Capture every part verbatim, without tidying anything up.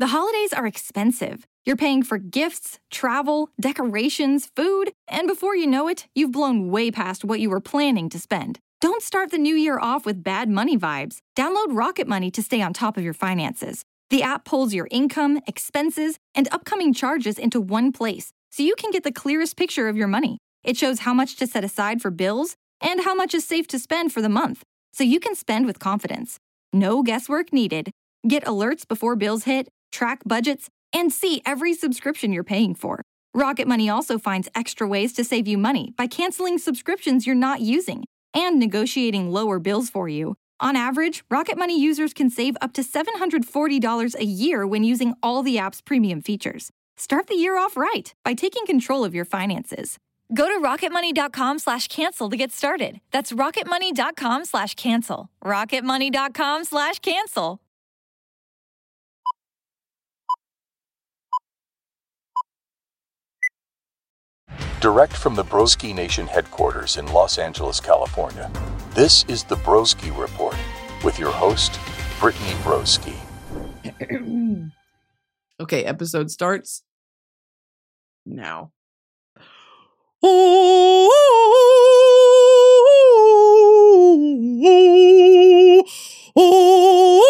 The holidays are expensive. You're paying for gifts, travel, decorations, food, and before you know it, you've blown way past what you were planning to spend. Don't start the new year off with bad money vibes. Download Rocket Money to stay on top of your finances. The app pulls your income, expenses, and upcoming charges into one place, so you can get the clearest picture of your money. It shows how much to set aside for bills and how much is safe to spend for the month, so you can spend with confidence. No guesswork needed. Get alerts before bills hit, track budgets, and see every subscription you're paying for. Rocket Money also finds extra ways to save you money by canceling subscriptions you're not using and negotiating lower bills for you. On average, Rocket Money users can save up to seven hundred forty dollars a year when using all the app's premium features. Start the year off right by taking control of your finances. Go to rocketmoney.com slash cancel to get started. That's rocketmoney.com slash cancel. rocketmoney.com slash cancel. Direct from the Broski Nation headquarters in Los Angeles, California, this is the Broski Report with your host, Brittany Broski. Okay, episode starts now. Oh, oh, oh,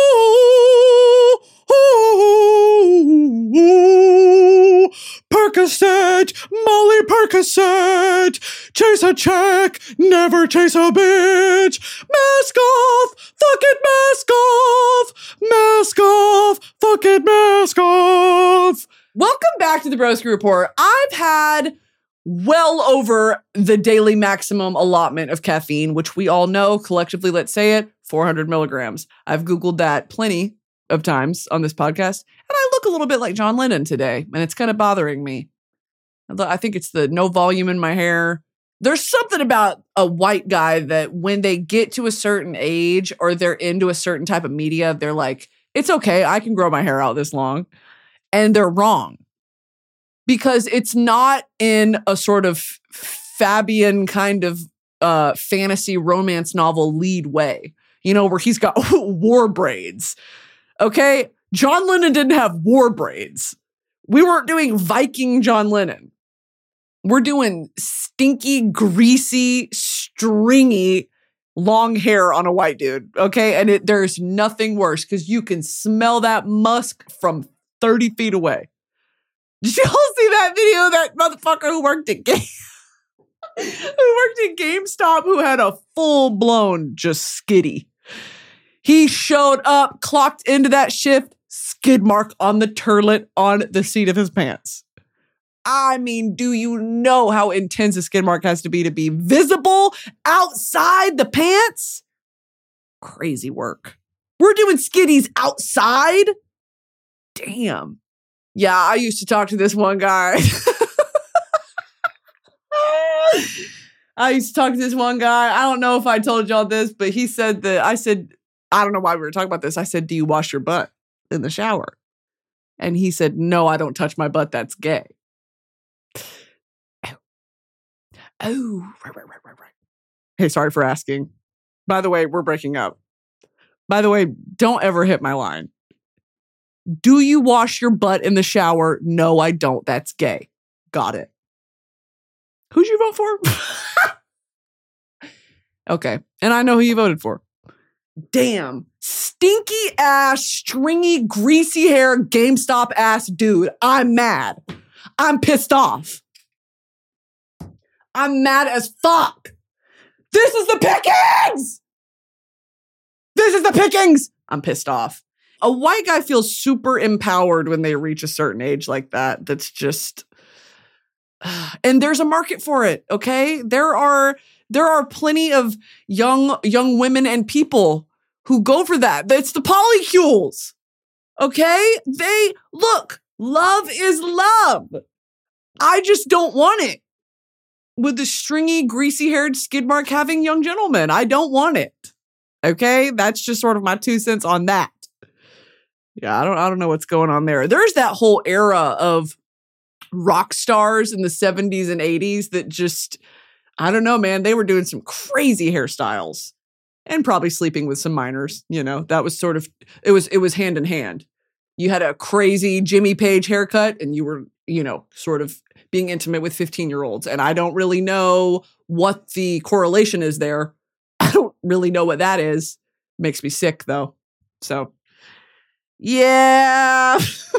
oh, Percocet, Molly Percocet, chase a check, never chase a bitch. Mask off, fuck it, mask off, mask off, fuck it, mask off. Welcome back to the Broski Report. I've had well over the daily maximum allotment of caffeine, which we all know collectively, let's say it, four hundred milligrams. I've Googled that plenty of times on this podcast, and I look a little bit like John Lennon today, and it's kind of bothering me. I think it's the no volume in my hair. There's something about a white guy that when they get to a certain age or they're into a certain type of media, they're like, it's okay, I can grow my hair out this long. And they're wrong. Because it's not in a sort of Fabian kind of uh, fantasy romance novel lead way, you know, where he's got war braids. Okay? John Lennon didn't have war braids. We weren't doing Viking John Lennon. We're doing stinky, greasy, stringy, long hair on a white dude. Okay? And it, there's nothing worse because you can smell that musk from thirty feet away. Did you all see that video of that motherfucker who worked at Game who worked at GameStop who had a full-blown just skiddy? He showed up, clocked into that shift, skid mark on the turlet on the seat of his pants. I mean, do you know how intense a skid mark has to be to be visible outside the pants? Crazy work. We're doing skiddies outside? Damn. Yeah, I used to talk to this one guy. I used to talk to this one guy. I don't know if I told y'all this, but he said that, I said, I don't know why we were talking about this. I said, do you wash your butt in the shower? And he said, no, I don't touch my butt. That's gay. Oh, oh right, right, right, right, right. Hey, sorry for asking. By the way, we're breaking up. By the way, don't ever hit my line. Do you wash your butt in the shower? No, I don't. That's gay. Got it. Who'd you vote for? Okay. And I know who you voted for. Damn. Stinky ass, stringy, greasy hair, GameStop ass dude. I'm mad. I'm pissed off. I'm mad as fuck. This is the pickings. This is the pickings. I'm pissed off. A white guy feels super empowered when they reach a certain age like that. That's just, and there's a market for it. Okay, there are there are plenty of young young women and people who go for that. It's the polycules. Okay, they look. Love is love. I just don't want it with the stringy, greasy-haired, skid mark having young gentleman. I don't want it. Okay, that's just sort of my two cents on that. Yeah, I don't I don't know what's going on there. There's that whole era of rock stars in the seventies and eighties that just, I don't know, man, they were doing some crazy hairstyles and probably sleeping with some minors, you know. That was sort of it was it was hand in hand. you had a crazy Jimmy Page haircut and you were, you know, sort of being intimate with fifteen-year-olds. And I don't really know what the correlation is there. I don't really know what that is. Makes me sick, though. So, yeah.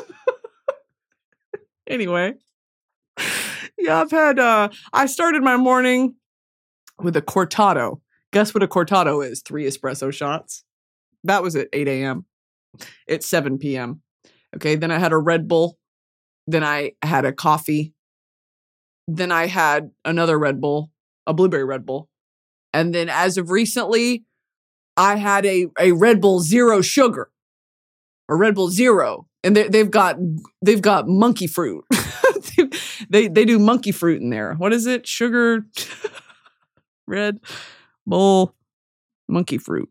Anyway. Yeah, I've had, uh, I started my morning with a cortado. Guess what a cortado is? Three espresso shots. That was at eight a.m. It's seven p.m. Okay, then I had a Red Bull. Then I had a coffee. Then I had another Red Bull, a blueberry Red Bull. And then as of recently, I had a, a Red Bull Zero Sugar. A Red Bull Zero. And they, they've got they've got monkey fruit. they they do monkey fruit in there. What is it? Sugar, Red Bull, monkey fruit.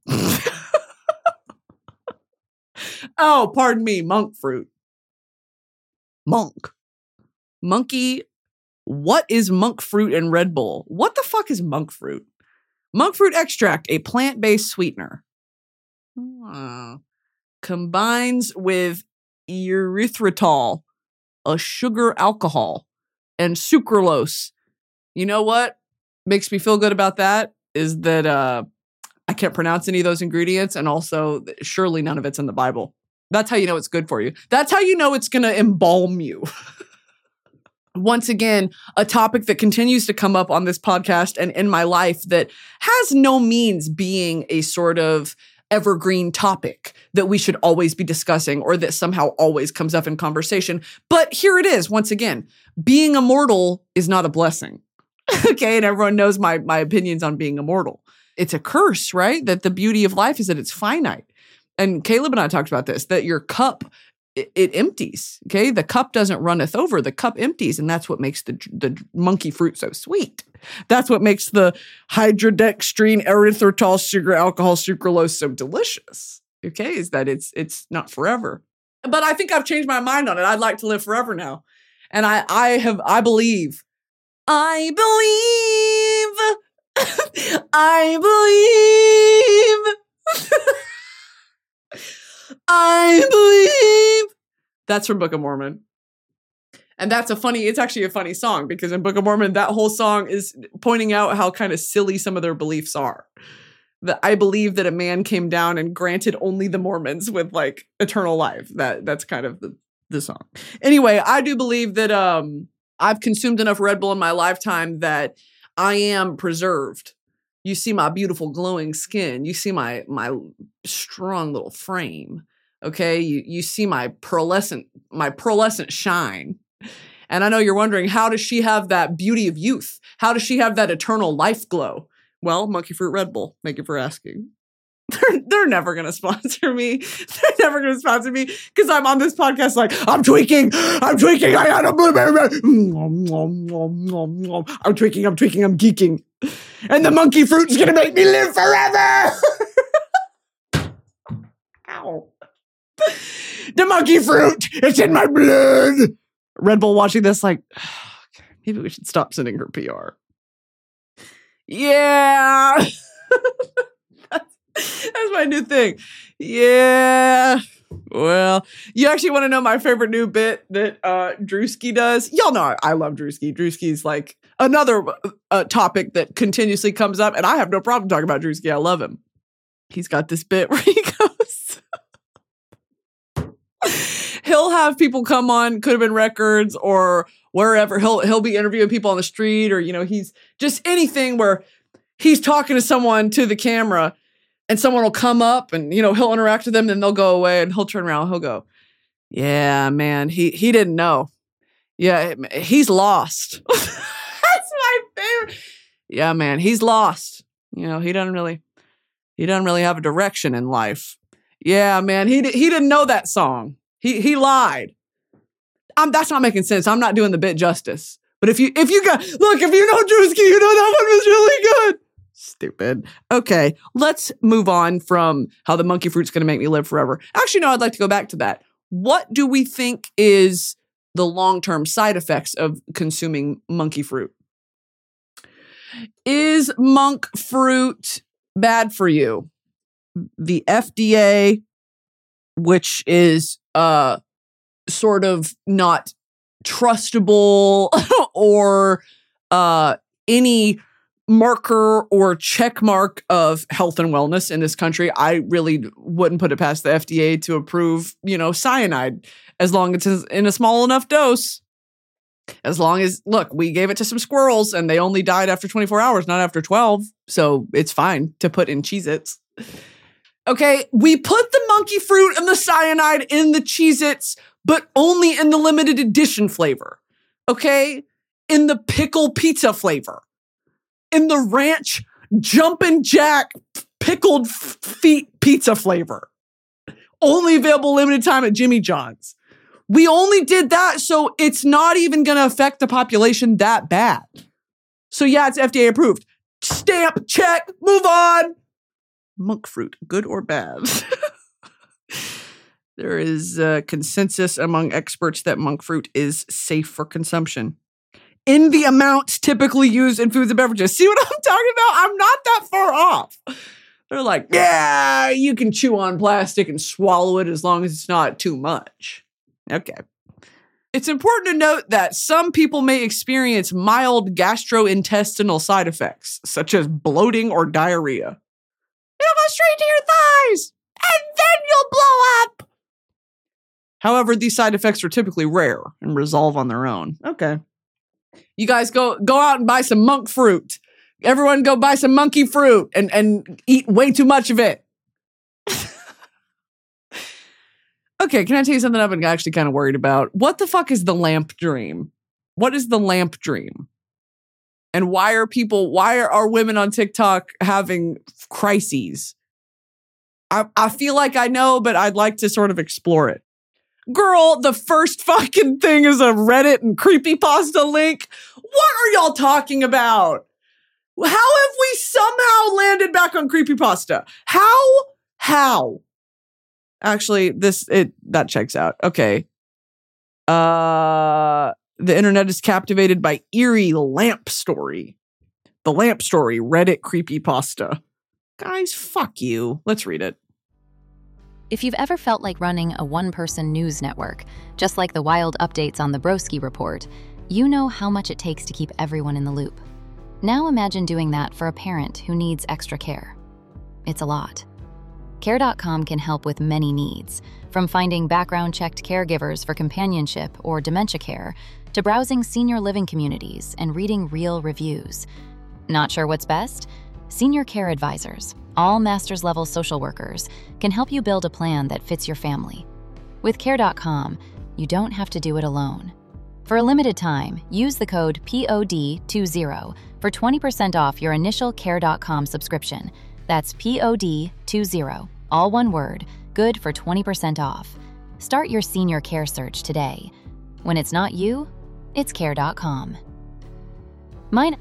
Oh, pardon me, monk fruit. Monk. Monkey. What is monk fruit and Red Bull? What the fuck is monk fruit? Monk fruit extract, a plant-based sweetener. Uh, combines with erythritol, a sugar alcohol, and sucralose. You know what makes me feel good about that is that uh, I can't pronounce any of those ingredients, and also surely none of it's in the Bible. That's how you know it's good for you. That's how you know it's going to embalm you. Once again, a topic that continues to come up on this podcast and in my life that has no means being a sort of evergreen topic that we should always be discussing or that somehow always comes up in conversation. But here it is, once again, being immortal is not a blessing. Okay, and everyone knows my, my opinions on being immortal. It's a curse, right? That the beauty of life is that it's finite. And Caleb and I talked about this, that your cup, it, it empties, okay? The cup doesn't runneth over, the cup empties, and that's what makes the, the monkey fruit so sweet. That's what makes the hydrodextrine, erythritol, sugar, alcohol, sucralose so delicious, okay? Is that it's it's not forever. But I think I've changed my mind on it. I'd like to live forever now. And I, I have, I believe, I believe, I believe, I believe. That's from Book of Mormon. And that's a funny, it's actually a funny song because in Book of Mormon, that whole song is pointing out how kind of silly some of their beliefs are. That I believe that a man came down and granted only the Mormons with like eternal life. That that's kind of the, the song. Anyway, I do believe that um, I've consumed enough Red Bull in my lifetime that I am preserved. You see my beautiful glowing skin. You see my my strong little frame. Okay, you you see my pearlescent my pearlescent shine. And I know you're wondering, how does she have that beauty of youth? How does she have that eternal life glow? Well, Monkey Fruit Red Bull. Thank you for asking. They're, they're never going to sponsor me. They're never going to sponsor me because I'm on this podcast like, I'm tweaking. I'm tweaking. I had a blueberry. I'm tweaking. I'm tweaking. I'm geeking. And the monkey fruit is going to make me live forever. Ow. The monkey fruit. It's in my blood. Red Bull watching this like, oh, maybe we should stop sending her P R. Yeah. that's, that's my new thing. Yeah. Well, you actually want to know my favorite new bit that uh, Drewski does? Y'all know I, I love Drewski. Drewski's like another uh, topic that continuously comes up, and I have no problem talking about Drewski. I love him. He's got this bit where he goes, he'll have people come on Could Have Been Records or wherever. He'll he'll be interviewing people on the street, or, you know, he's just anything where he's talking to someone to the camera and someone will come up and, you know, he'll interact with them, then they'll go away and he'll turn around and he'll go, yeah, man, he he didn't know. Yeah, he's lost. That's my favorite. Yeah, man, he's lost. You know, he doesn't really, he doesn't really have a direction in life. Yeah, man, he he didn't know that song. He he lied. I'm, that's not making sense. I'm not doing the bit justice. But if you if you got look, if you know Drewski, you know that one was really good. Stupid. Okay, let's move on from how the monkey fruit's going to make me live forever. Actually, no, I'd like to go back to that. What do we think is the long-term side effects of consuming monkey fruit? Is monk fruit bad for you? The F D A, which is uh, sort of not trustable or uh, any marker or check mark of health and wellness in this country. I really wouldn't put it past the F D A to approve, you know, cyanide as long as it's in a small enough dose. As long as, look, we gave it to some squirrels and they only died after twenty-four hours, not after twelve. So it's fine to put in Cheez-Its. Okay, we put the monkey fruit and the cyanide in the Cheez-Its, but only in the limited edition flavor. Okay? In the pickle pizza flavor. In the ranch Jumpin' Jack pickled f- feet pizza flavor. Only available limited time at Jimmy John's. We only did that so it's not even going to affect the population that bad. So yeah, it's F D A approved. Stamp, check, move on. Monk fruit, good or bad? There is a consensus among experts that monk fruit is safe for consumption in the amounts typically used in foods and beverages. See what I'm talking about? I'm not that far off. They're like, yeah, you can chew on plastic and swallow it as long as it's not too much. Okay. It's important to note that some people may experience mild gastrointestinal side effects, such as bloating or diarrhea. It'll go straight to your thighs, and then you'll blow up. However, these side effects are typically rare and resolve on their own. Okay. You guys go go out and buy some monk fruit. Everyone go buy some monkey fruit and, and eat way too much of it. Okay, can I tell you something I've been actually kind of worried about? What the fuck is the lamp dream? What is the lamp dream? And why are people, why are, are women on TikTok having crises? I, I feel like I know, but I'd like to sort of explore it. Girl, the first fucking thing is a Reddit and creepypasta link. What are y'all talking about? How have we somehow landed back on creepypasta? How? How? Actually, this, it, that checks out. Okay. Uh, the internet is captivated by eerie lamp story. The lamp story, Reddit creepypasta. Guys, fuck you. Let's read it. If you've ever felt like running a one-person news network, just like the wild updates on the Broski Report, you know how much it takes to keep everyone in the loop. Now imagine doing that for a parent who needs extra care. It's a lot. Care dot com can help with many needs, from finding background-checked caregivers for companionship or dementia care, to browsing senior living communities and reading real reviews. Not sure what's best? Senior Care Advisors, all master's-level social workers, can help you build a plan that fits your family. With Care dot com, you don't have to do it alone. For a limited time, use the code P O D twenty for twenty percent off your initial Care dot com subscription. That's P O D twenty, all one word, good for twenty percent off. Start your senior care search today. When it's not you, it's Care dot com. Mine.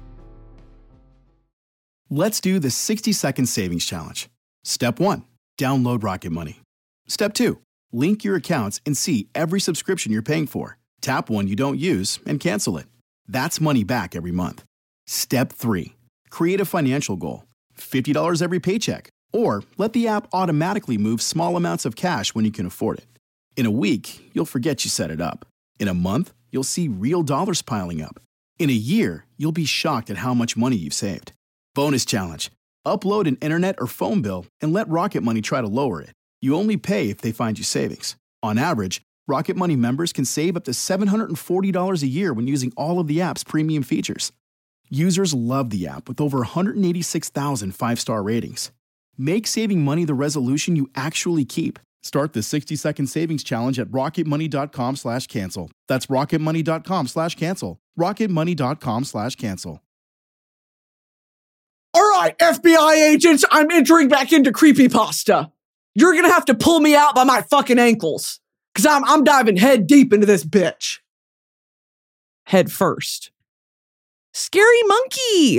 Let's do the sixty second savings challenge. Step one, download Rocket Money. Step two, link your accounts and see every subscription you're paying for. Tap one you don't use and cancel it. That's money back every month. Step three, create a financial goal. fifty dollars every paycheck, or let the app automatically move small amounts of cash when you can afford it. In a week, you'll forget you set it up. In a month, you'll see real dollars piling up. In a year, you'll be shocked at how much money you've saved. Bonus challenge. Upload an internet or phone bill and let Rocket Money try to lower it. You only pay if they find you savings. On average, Rocket Money members can save up to seven hundred forty dollars a year when using all of the app's premium features. Users love the app with over one hundred eighty-six thousand five-star ratings. Make saving money the resolution you actually keep. Start the sixty second savings challenge at rocketmoney.com slash cancel. That's rocketmoney.com slash cancel. rocketmoney.com slash cancel. All right, F B I agents, I'm entering back into creepypasta. You're going to have to pull me out by my fucking ankles, because I'm, I'm diving head deep into this bitch. Head first. Scary monkey.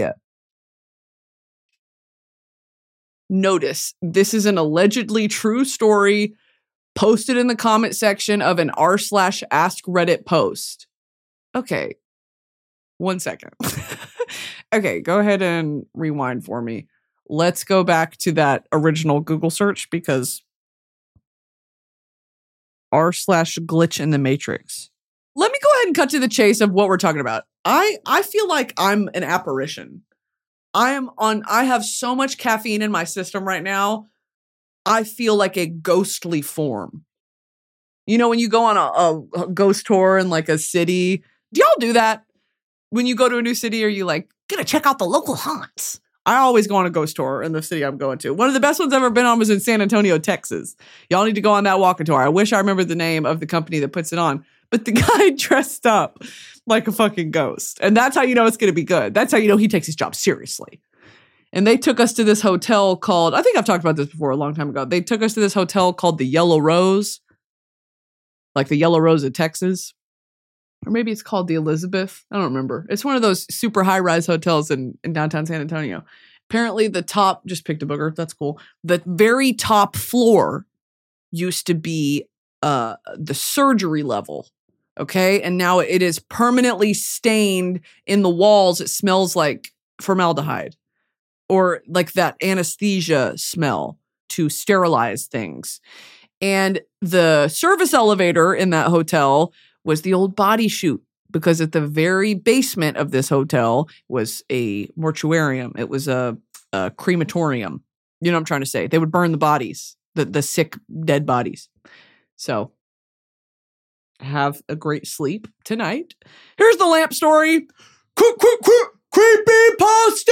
Notice, this is an allegedly true story posted in the comment section of an r slash ask Reddit post. Okay. One second. Okay, go ahead and rewind for me. Let's go back to that original Google search because r slash glitch in the matrix. Let me go ahead and cut to the chase of what we're talking about. I, I feel like I'm an apparition. I am on, I have so much caffeine in my system right now. I feel like a ghostly form. You know, when you go on a, a, a ghost tour in like a city, do y'all do that? When you go to a new city, are you like, gonna check out the local haunts? I always go on a ghost tour in the city I'm going to. One of the best ones I've ever been on was in San Antonio, Texas. Y'all need to go on that walking tour. I wish I remembered the name of the company that puts it on. But the guy dressed up like a fucking ghost. And that's how you know it's going to be good. That's how you know he takes his job seriously. And they took us to this hotel called, I think I've talked about this before a long time ago. They took us to this hotel called the Yellow Rose. Like the Yellow Rose of Texas. Or maybe it's called the Elizabeth. I don't remember. It's one of those super high-rise hotels in, in downtown San Antonio. Apparently the top, just picked a booger. That's cool. The very top floor used to be uh, the surgery level. Okay. And now it is permanently stained in the walls. It smells like formaldehyde or like that anesthesia smell to sterilize things. And the service elevator in that hotel was the old body chute because at the very basement of this hotel was a mortuarium. It was a, a crematorium. You know what I'm trying to say? They would burn the bodies, the, the sick, dead bodies. So have a great sleep tonight. Here's the lamp story. Quick, quick, quick, creepypasta!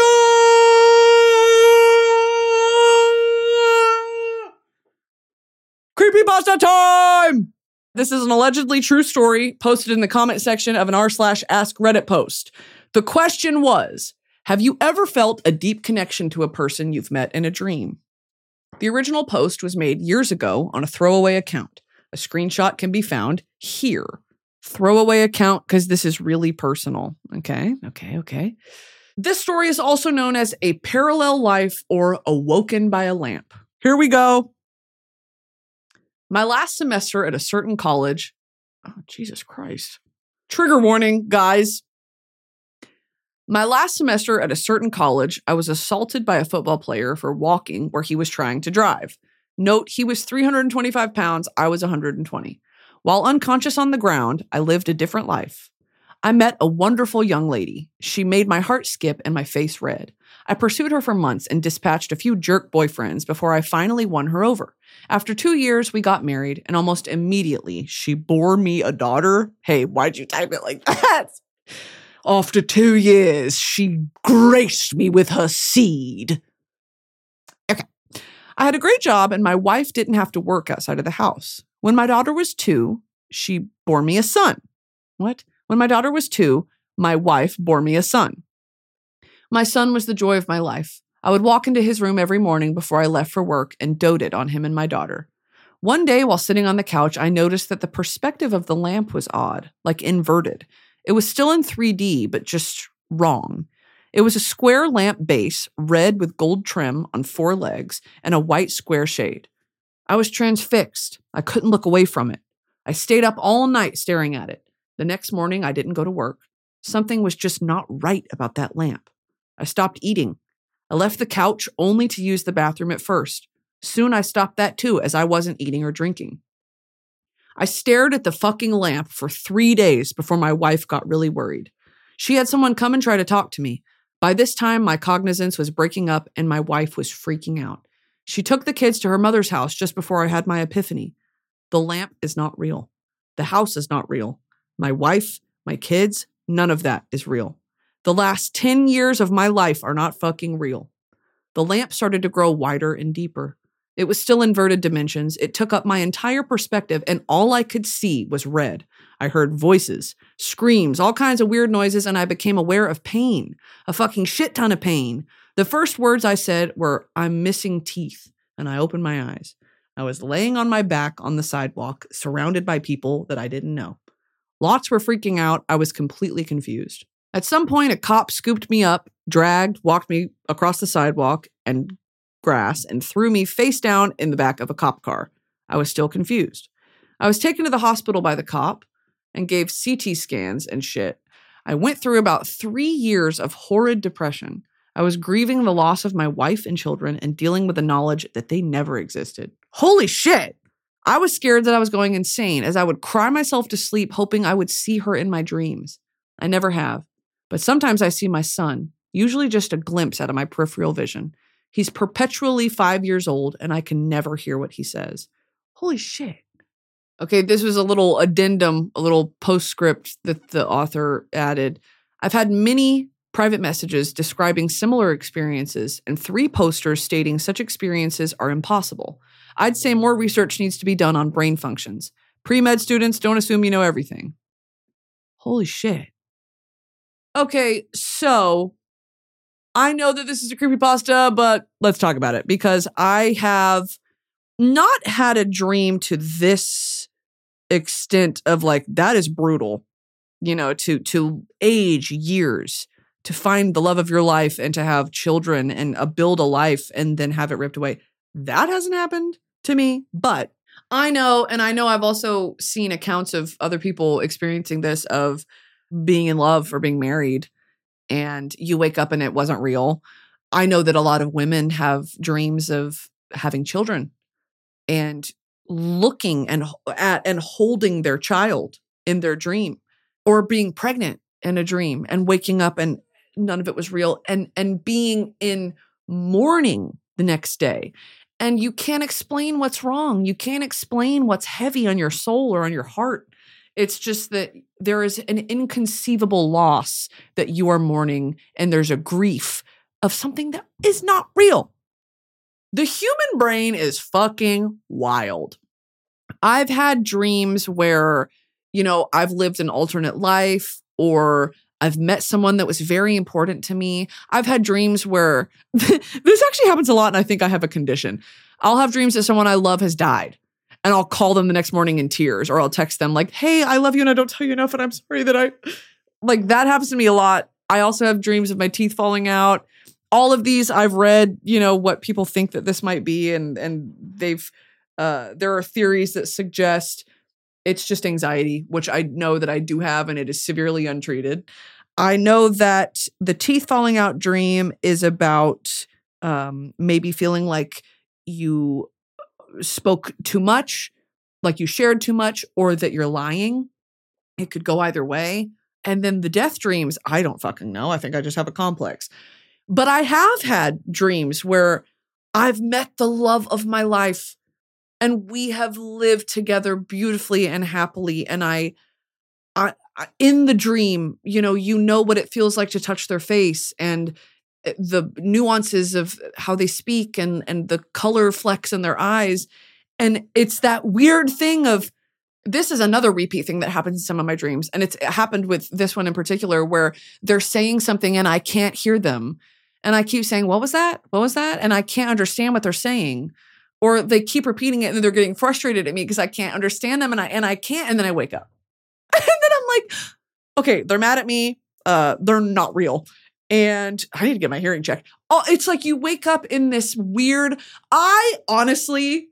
Creepypasta time! This is an allegedly true story posted in the comment section of an r slash ask Reddit post. The question was, have you ever felt a deep connection to a person you've met in a dream? The original post was made years ago on a throwaway account. A screenshot can be found here. Throwaway account because this is really personal. Okay, okay, okay. This story is also known as a parallel life or awoken by a lamp. Here we go. My last semester at a certain college. Oh, Jesus Christ. Trigger warning, guys. My last semester at a certain college, I was assaulted by a football player for walking where he was trying to drive. Note, he was three hundred twenty-five pounds, I was one hundred twenty. While unconscious on the ground, I lived a different life. I met a wonderful young lady. She made my heart skip and my face red. I pursued her for months and dispatched a few jerk boyfriends before I finally won her over. After two years, we got married, and almost immediately, she bore me a daughter. Hey, why'd you type it like that? After two years, she graced me with her seed. Okay. I had a great job, and my wife didn't have to work outside of the house. When my daughter was two, she bore me a son. What? When my daughter was two, my wife bore me a son. My son was the joy of my life. I would walk into his room every morning before I left for work and doted on him and my daughter. One day, while sitting on the couch, I noticed that the perspective of the lamp was odd, like inverted. It was still in three D, but just wrong. It was a square lamp base, red with gold trim on four legs, and a white square shade. I was transfixed. I couldn't look away from it. I stayed up all night staring at it. The next morning, I didn't go to work. Something was just not right about that lamp. I stopped eating. I left the couch only to use the bathroom at first. Soon I stopped that too, as I wasn't eating or drinking. I stared at the fucking lamp for three days before my wife got really worried. She had someone come and try to talk to me. By this time, my cognizance was breaking up and my wife was freaking out. She took the kids to her mother's house just before I had my epiphany. The lamp is not real. The house is not real. My wife, my kids, none of that is real. The last ten years of my life are not fucking real. The lamp started to grow wider and deeper. It was still inverted dimensions. It took up my entire perspective, and all I could see was red. I heard voices, screams, all kinds of weird noises, and I became aware of pain. A fucking shit ton of pain. The first words I said were, "I'm missing teeth," and I opened my eyes. I was laying on my back on the sidewalk, surrounded by people that I didn't know. Lots were freaking out. I was completely confused. At some point, a cop scooped me up, dragged, walked me across the sidewalk and grass, and threw me face down in the back of a cop car. I was still confused. I was taken to the hospital by the cop and gave C T scans and shit. I went through about three years of horrid depression. I was grieving the loss of my wife and children and dealing with the knowledge that they never existed. Holy shit! I was scared that I was going insane as I would cry myself to sleep, hoping I would see her in my dreams. I never have, but sometimes I see my son, usually just a glimpse out of my peripheral vision. He's perpetually five years old, and I can never hear what he says. Holy shit. Okay, this was a little addendum, a little postscript that the author added. I've had many private messages describing similar experiences and three posters stating such experiences are impossible. I'd say more research needs to be done on brain functions. Pre-med students, don't assume you know everything. Holy shit. Okay, so I know that this is a creepypasta, but let's talk about it because I have not had a dream to this extent of like, that is brutal, you know, to, to age years, to find the love of your life and to have children and uh, build a life and then have it ripped away. That hasn't happened to me, but I know, and I know I've also seen accounts of other people experiencing this of being in love or being married and you wake up and it wasn't real. I know that a lot of women have dreams of having children and looking and at and holding their child in their dream, or being pregnant in a dream and waking up and none of it was real, and and being in mourning the next day. And you can't explain what's wrong. You can't explain what's heavy on your soul or on your heart. It's just that there is an inconceivable loss that you are mourning, and there's a grief of something that is not real. The human brain is fucking wild. I've had dreams where, you know, I've lived an alternate life, or I've met someone that was very important to me. I've had dreams where this actually happens a lot, and I think I have a condition. I'll have dreams that someone I love has died, and I'll call them the next morning in tears, or I'll text them like, hey, I love you and I don't tell you enough, and I'm sorry that I... Like, that happens to me a lot. I also have dreams of my teeth falling out. All of these, I've read, you know, what people think that this might be, and and they've... Uh, there are theories that suggest it's just anxiety, which I know that I do have, and it is severely untreated. I know that the teeth falling out dream is about um, maybe feeling like you spoke too much, like you shared too much, or that you're lying. It could go either way. And then the death dreams, I don't fucking know. I think I just have a complex. But I have had dreams where I've met the love of my life, and we have lived together beautifully and happily. And I, I, I, in the dream, you know, you know what it feels like to touch their face and the nuances of how they speak and, and the color flecks in their eyes. And it's that weird thing of, this is another repeat thing that happens in some of my dreams. And it's, it happened with this one in particular, where they're saying something and I can't hear them. And I keep saying, what was that? What was that? And I can't understand what they're saying. Or they keep repeating it and they're getting frustrated at me because I can't understand them, and I and I can't, and then I wake up. And then I'm like, okay, they're mad at me. Uh, they're not real. And I need to get my hearing checked. Oh, it's like you wake up in this weird, I honestly,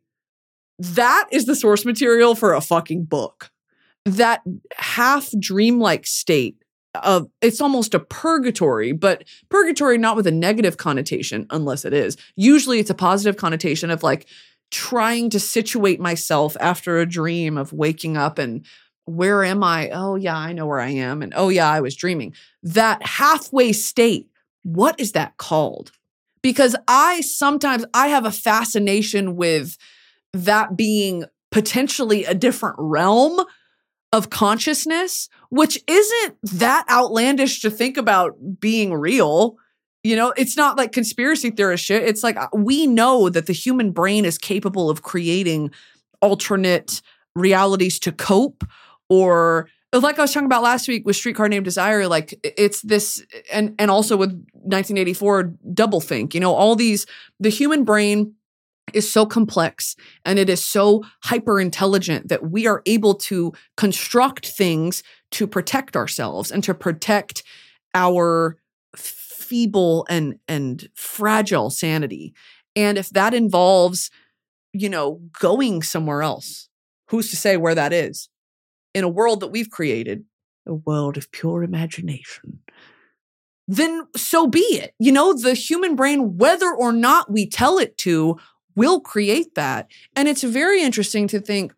that is the source material for a fucking book. That half dreamlike state of, it's almost a purgatory, but purgatory not with a negative connotation, unless it is. Usually it's a positive connotation of like trying to situate myself after a dream of waking up and where am I? Oh yeah, I know where I am. And oh yeah, I was dreaming. That halfway state, what is that called? Because I sometimes, I have a fascination with that being potentially a different realm of consciousness, which isn't that outlandish to think about being real. You know, it's not like conspiracy theorist shit. It's like, we know that the human brain is capable of creating alternate realities to cope, or like I was talking about last week with Streetcar Named Desire, like it's this, and, and also with nineteen eighty-four Doublethink, you know, all these, the human brain is so complex and it is so hyper intelligent that we are able to construct things to protect ourselves and to protect our feeble and, and fragile sanity. And if that involves, you know, going somewhere else, who's to say where that is? In a world that we've created, a world of pure imagination, then so be it. You know, the human brain, whether or not we tell it to, will create that. And it's very interesting to think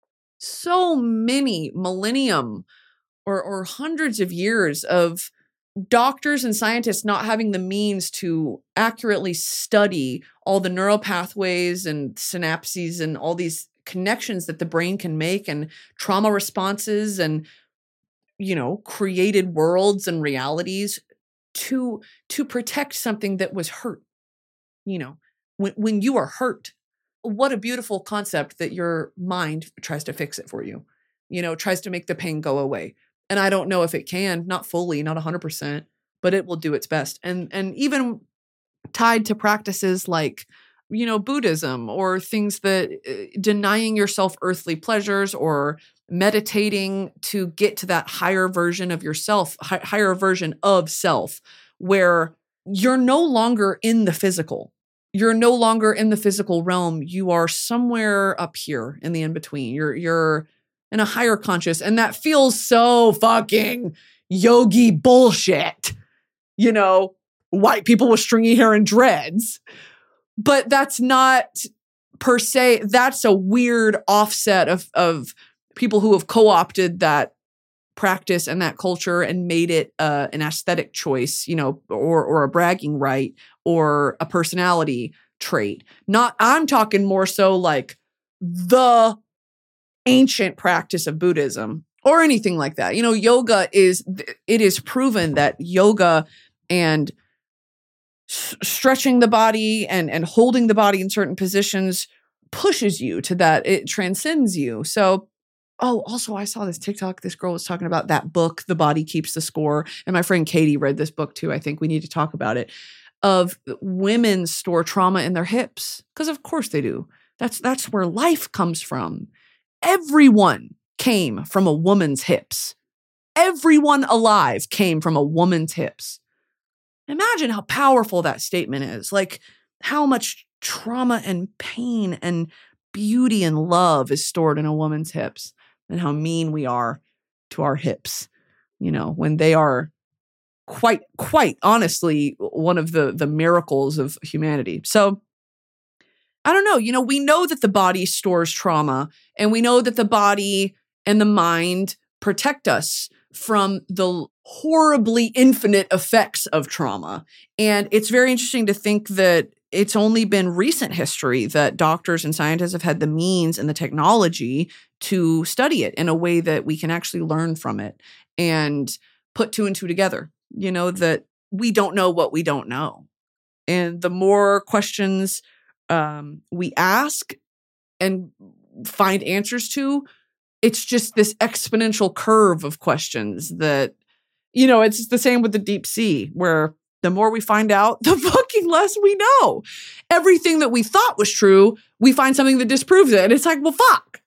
so many millennium or, or hundreds of years of doctors and scientists not having the means to accurately study all the neural pathways and synapses and all these connections that the brain can make and trauma responses and, you know, created worlds and realities to, to protect something that was hurt. You know, when, when you are hurt, what a beautiful concept that your mind tries to fix it for you, you know, tries to make the pain go away. And I don't know if it can, not fully, not one hundred percent, but it will do its best. And and even tied to practices like, you know, Buddhism or things that uh, denying yourself earthly pleasures or meditating to get to that higher version of yourself, hi- higher version of self, where you're no longer in the physical. You're no longer in the physical realm. You are somewhere up here in the in-between. You're you're in a higher conscious. And that feels so fucking yogi bullshit. You know, white people with stringy hair and dreads. But that's not per se, that's a weird offset of, of people who have co-opted that practice and that culture and made it uh, an aesthetic choice, you know, or or a bragging right or a personality trait. Not, I'm talking more so like the ancient practice of Buddhism or anything like that. You know, yoga is, it is proven that yoga and s- stretching the body and, and holding the body in certain positions pushes you to that. It transcends you. So, oh, also I saw this TikTok. This girl was talking about that book, The Body Keeps the Score. And my friend Katie read this book too. I think we need to talk about it. Of women store trauma in their hips. Because of course they do. That's, that's where life comes from. Everyone came from a woman's hips. Everyone alive came from a woman's hips. Imagine how powerful that statement is. Like how much trauma and pain and beauty and love is stored in a woman's hips, and how mean we are to our hips, you know, when they are quite, quite honestly, one of the, the miracles of humanity. So I don't know, you know, we know that the body stores trauma, and we know that the body and the mind protect us from the horribly infinite effects of trauma. And it's very interesting to think that it's only been recent history that doctors and scientists have had the means and the technology to study it in a way that we can actually learn from it and put two and two together. You know, that we don't know what we don't know. And the more questions um, we ask and find answers to, it's just this exponential curve of questions that, you know, it's the same with the deep sea, where the more we find out, the fucking less we know. Everything that we thought was true, we find something that disproves it. And it's like, well, fuck.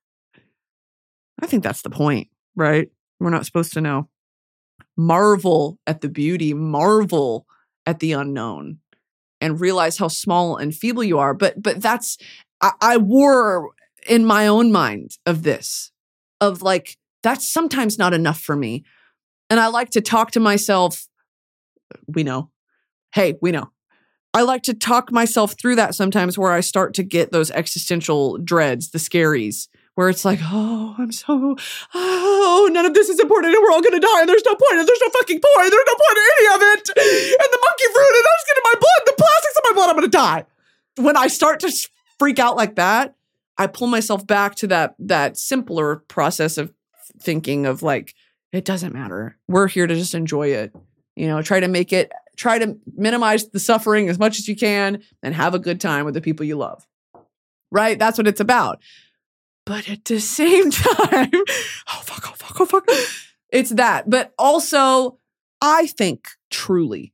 I think that's the point, right? We're not supposed to know. Marvel at the beauty, marvel at the unknown, and realize how small and feeble you are. But but that's, I, I wore in my own mind of this, of like, that's sometimes not enough for me. And I like to talk to myself, we know, hey, we know. I like to talk myself through that sometimes, where I start to get those existential dreads, the scaries, where it's like, oh, I'm so, oh, none of this is important and we're all going to die and there's no point and there's no fucking point. There's no point in any of it. And the monkey fruit and I'm just getting my blood, the plastics in my blood, I'm going to die. When I start to freak out like that, I pull myself back to that, that simpler process of thinking of like, it doesn't matter. We're here to just enjoy it. You know, try to make it, try to minimize the suffering as much as you can and have a good time with the people you love. Right? That's what it's about. But at the same time, oh, fuck, oh, fuck, oh, fuck. It's that. But also, I think truly,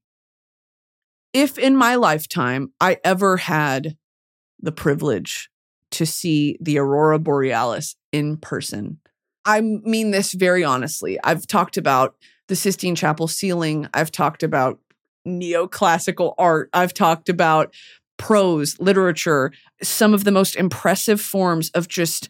if in my lifetime I ever had the privilege to see the Aurora Borealis in person, I mean this very honestly. I've talked about the Sistine Chapel ceiling. I've talked about neoclassical art. I've talked about prose, literature, some of the most impressive forms of just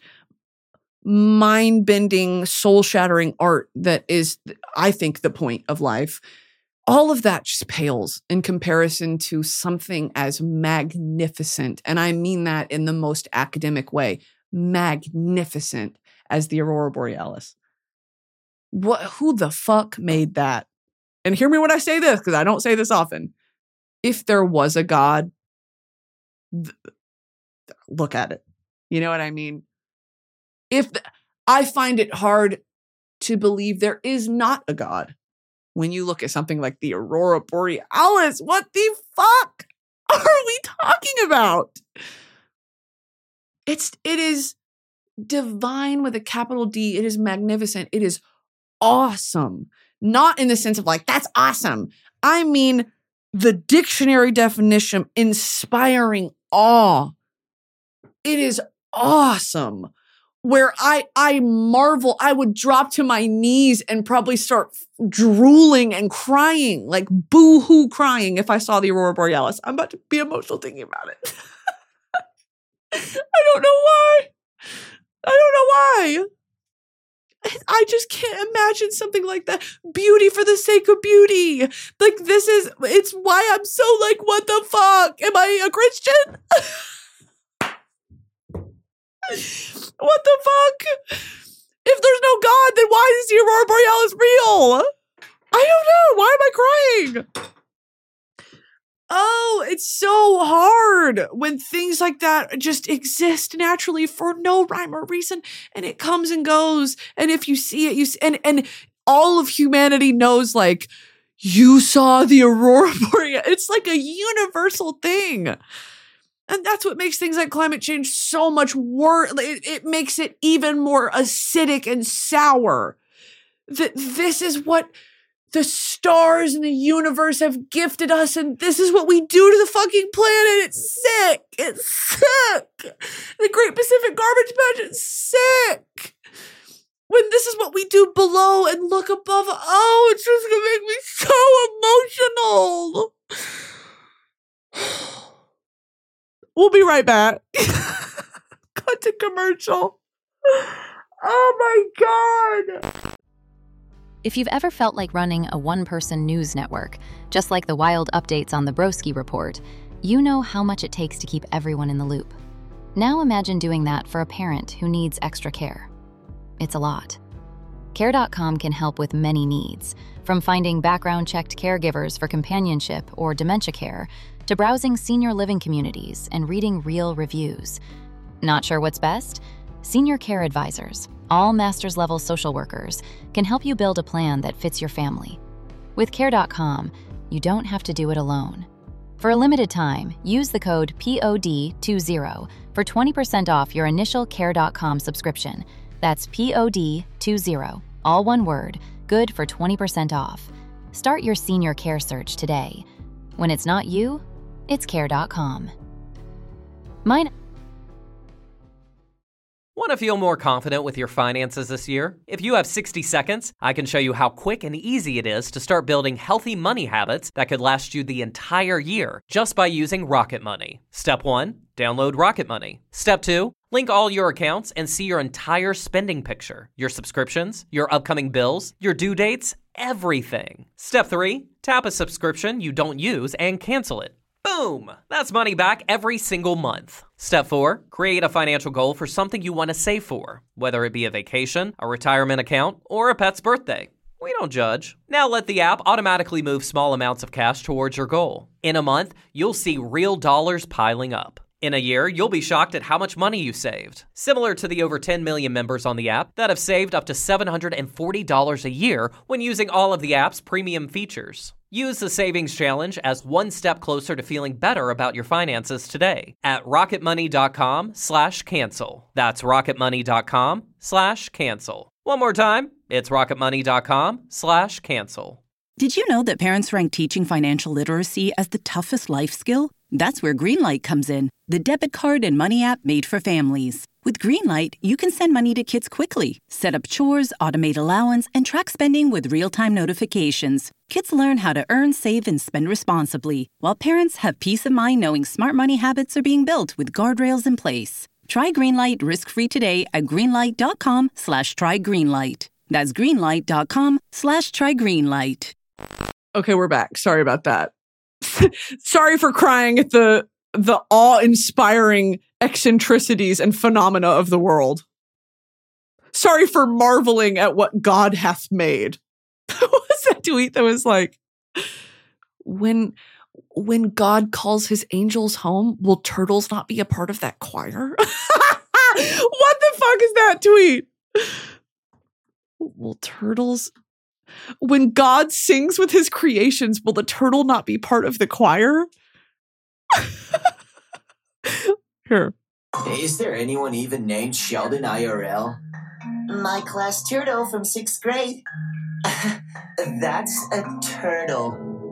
mind-bending, soul-shattering art that is, I think, the point of life. all of that just pales in comparison to something as magnificent, and I mean that in the most academic way, magnificent as the Aurora Borealis. What? Who the fuck made that? And hear me when I say this, because I don't say this often. If there was a God, th- look at it. You know what I mean? If th- I find it hard to believe there is not a God. When you look at something like the Aurora Borealis, what the fuck are we talking about? It's, it is divine with a capital D. It is magnificent. It is awesome. Not in the sense of like, that's awesome. I mean, the dictionary definition, inspiring awe. It is awesome. Where I I marvel, I would drop to my knees and probably start drooling and crying, like boo-hoo crying if I saw the Aurora Borealis. I'm about to be emotional thinking about it. I don't know why. I don't know why. I just can't imagine something like that. Beauty for the sake of beauty. Like this is, it's why I'm so like, what the fuck? Am I a Christian? What the fuck? If there's no God, then why is the Aurora Borealis real? I don't know. Why am I crying? Oh, it's so hard when things like that just exist naturally for no rhyme or reason, and it comes and goes. And if you see it, you see, and and all of humanity knows, like, you saw the Aurora Borealis. It's like a universal thing. And that's what makes things like climate change so much worse. It, it makes it even more acidic and sour. That this is what the stars in the universe have gifted us, and this is what we do to the fucking planet. It's sick. It's sick. The Great Pacific Garbage Patch is sick. When this is what we do below and look above, oh, it's just gonna make me so emotional. We'll be right back. Cut to commercial. Oh my God. If you've ever felt like running a one-person news network, just like the wild updates on the Broski Report, you know how much it takes to keep everyone in the loop. Now imagine doing that for a parent who needs extra care. It's a lot. Care dot com can help with many needs, from finding background-checked caregivers for companionship or dementia care, to browsing senior living communities and reading real reviews. Not sure what's best? Senior Care Advisors, all master's-level social workers, can help you build a plan that fits your family. With Care dot com, you don't have to do it alone. For a limited time, use the code P O D twenty for twenty percent off your initial Care dot com subscription. That's P O D twenty, all one word, good for twenty percent off. Start your senior care search today. When it's not you, it's Care dot com. Mine. Want to feel more confident with your finances this year? If you have sixty seconds, I can show you how quick and easy it is to start building healthy money habits that could last you the entire year just by using Rocket Money. Step one, download Rocket Money. Step two, link all your accounts and see your entire spending picture, your subscriptions, your upcoming bills, your due dates, everything. Step three, tap a subscription you don't use and cancel it. Boom! That's money back every single month. Step four, create a financial goal for something you want to save for, whether it be a vacation, a retirement account, or a pet's birthday. We don't judge. Now let the app automatically move small amounts of cash towards your goal. In a month, you'll see real dollars piling up. In a year, you'll be shocked at how much money you saved. Similar to the over ten million members on the app that have saved up to seven hundred forty dollars a year when using all of the app's premium features. Use the Savings Challenge as one step closer to feeling better about your finances today at rocketmoney.com slash cancel. That's rocketmoney.com slash cancel. One more time, it's rocketmoney.com slash cancel. Did you know that parents rank teaching financial literacy as the toughest life skill? That's where Greenlight comes in, the debit card and money app made for families. With Greenlight, you can send money to kids quickly, set up chores, automate allowance, and track spending with real-time notifications. Kids learn how to earn, save, and spend responsibly, while parents have peace of mind knowing smart money habits are being built with guardrails in place. Try Greenlight risk-free today at greenlight.com slash try Greenlight. That's greenlight.com slash try Greenlight. Okay, we're back. Sorry about that. Sorry for crying at the the awe-inspiring eccentricities and phenomena of the world. Sorry for marveling at what God hath made. What was that tweet that was like, when when God calls his angels home, will turtles not be a part of that choir? What the fuck is that tweet? Will turtles... When God sings with his creations, will the turtle not be part of the choir? Here. Is there anyone even named Sheldon I R L? My class turtle from sixth grade. That's a turtle.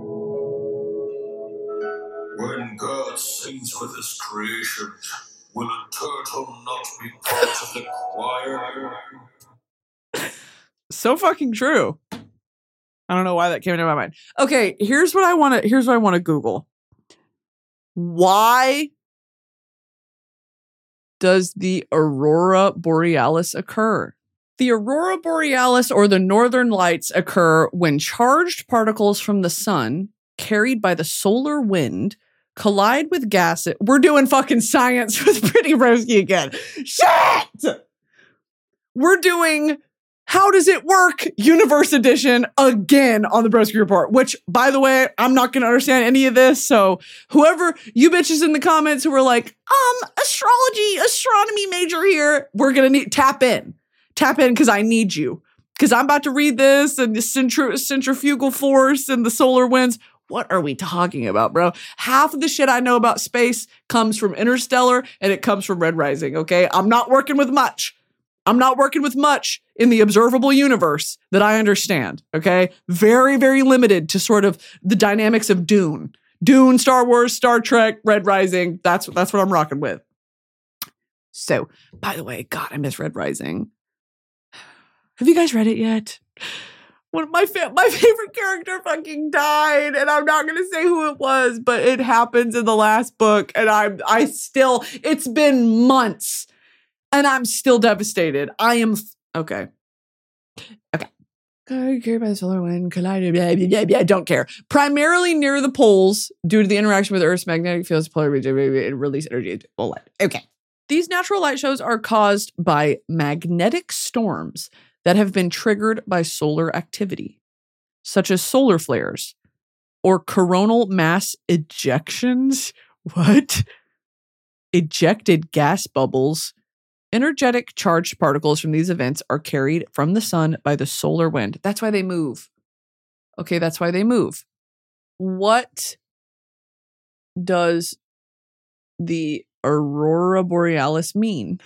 When God sings with his creations, will a turtle not be part of the choir? So fucking true. I don't know why that came into my mind. Okay, here's what I want to here's what I want to Google. Why does the aurora borealis occur? The aurora borealis, or the northern lights, occur when charged particles from the sun carried by the solar wind collide with gas. We're doing fucking science with Brittany Broski again. Shit! We're doing How Does It Work? Universe Edition again on the Broski Report, which, by the way, I'm not going to understand any of this. So whoever, you bitches in the comments who were like, um, astrology, astronomy major here, we're going to need, tap in. Tap in because I need you. Because I'm about to read this and the centri- centrifugal force and the solar winds. What are we talking about, bro? Half of the shit I know about space comes from Interstellar and it comes from Red Rising, okay? I'm not working with much. I'm not working with much in the observable universe that I understand, okay? Very, very limited to sort of the dynamics of Dune. Dune, Star Wars, Star Trek, Red Rising. That's, that's what I'm rocking with. So, by the way, God, I miss Red Rising. Have you guys read it yet? One of my fa- my favorite character fucking died, and I'm not gonna say who it was, but it happens in the last book, and I'm I still. It's been months, and I'm still devastated. I am okay. Okay. Carried by the solar wind, collided. Blah, blah, blah, blah, don't care. Primarily near the poles, due to the interaction with Earth's magnetic fields, polar region, and release energy. Okay. These natural light shows are caused by magnetic storms that have been triggered by solar activity, such as solar flares or coronal mass ejections. What? Ejected gas bubbles. Energetic charged particles from these events are carried from the sun by the solar wind. That's why they move. Okay, that's why they move. What does the aurora borealis mean?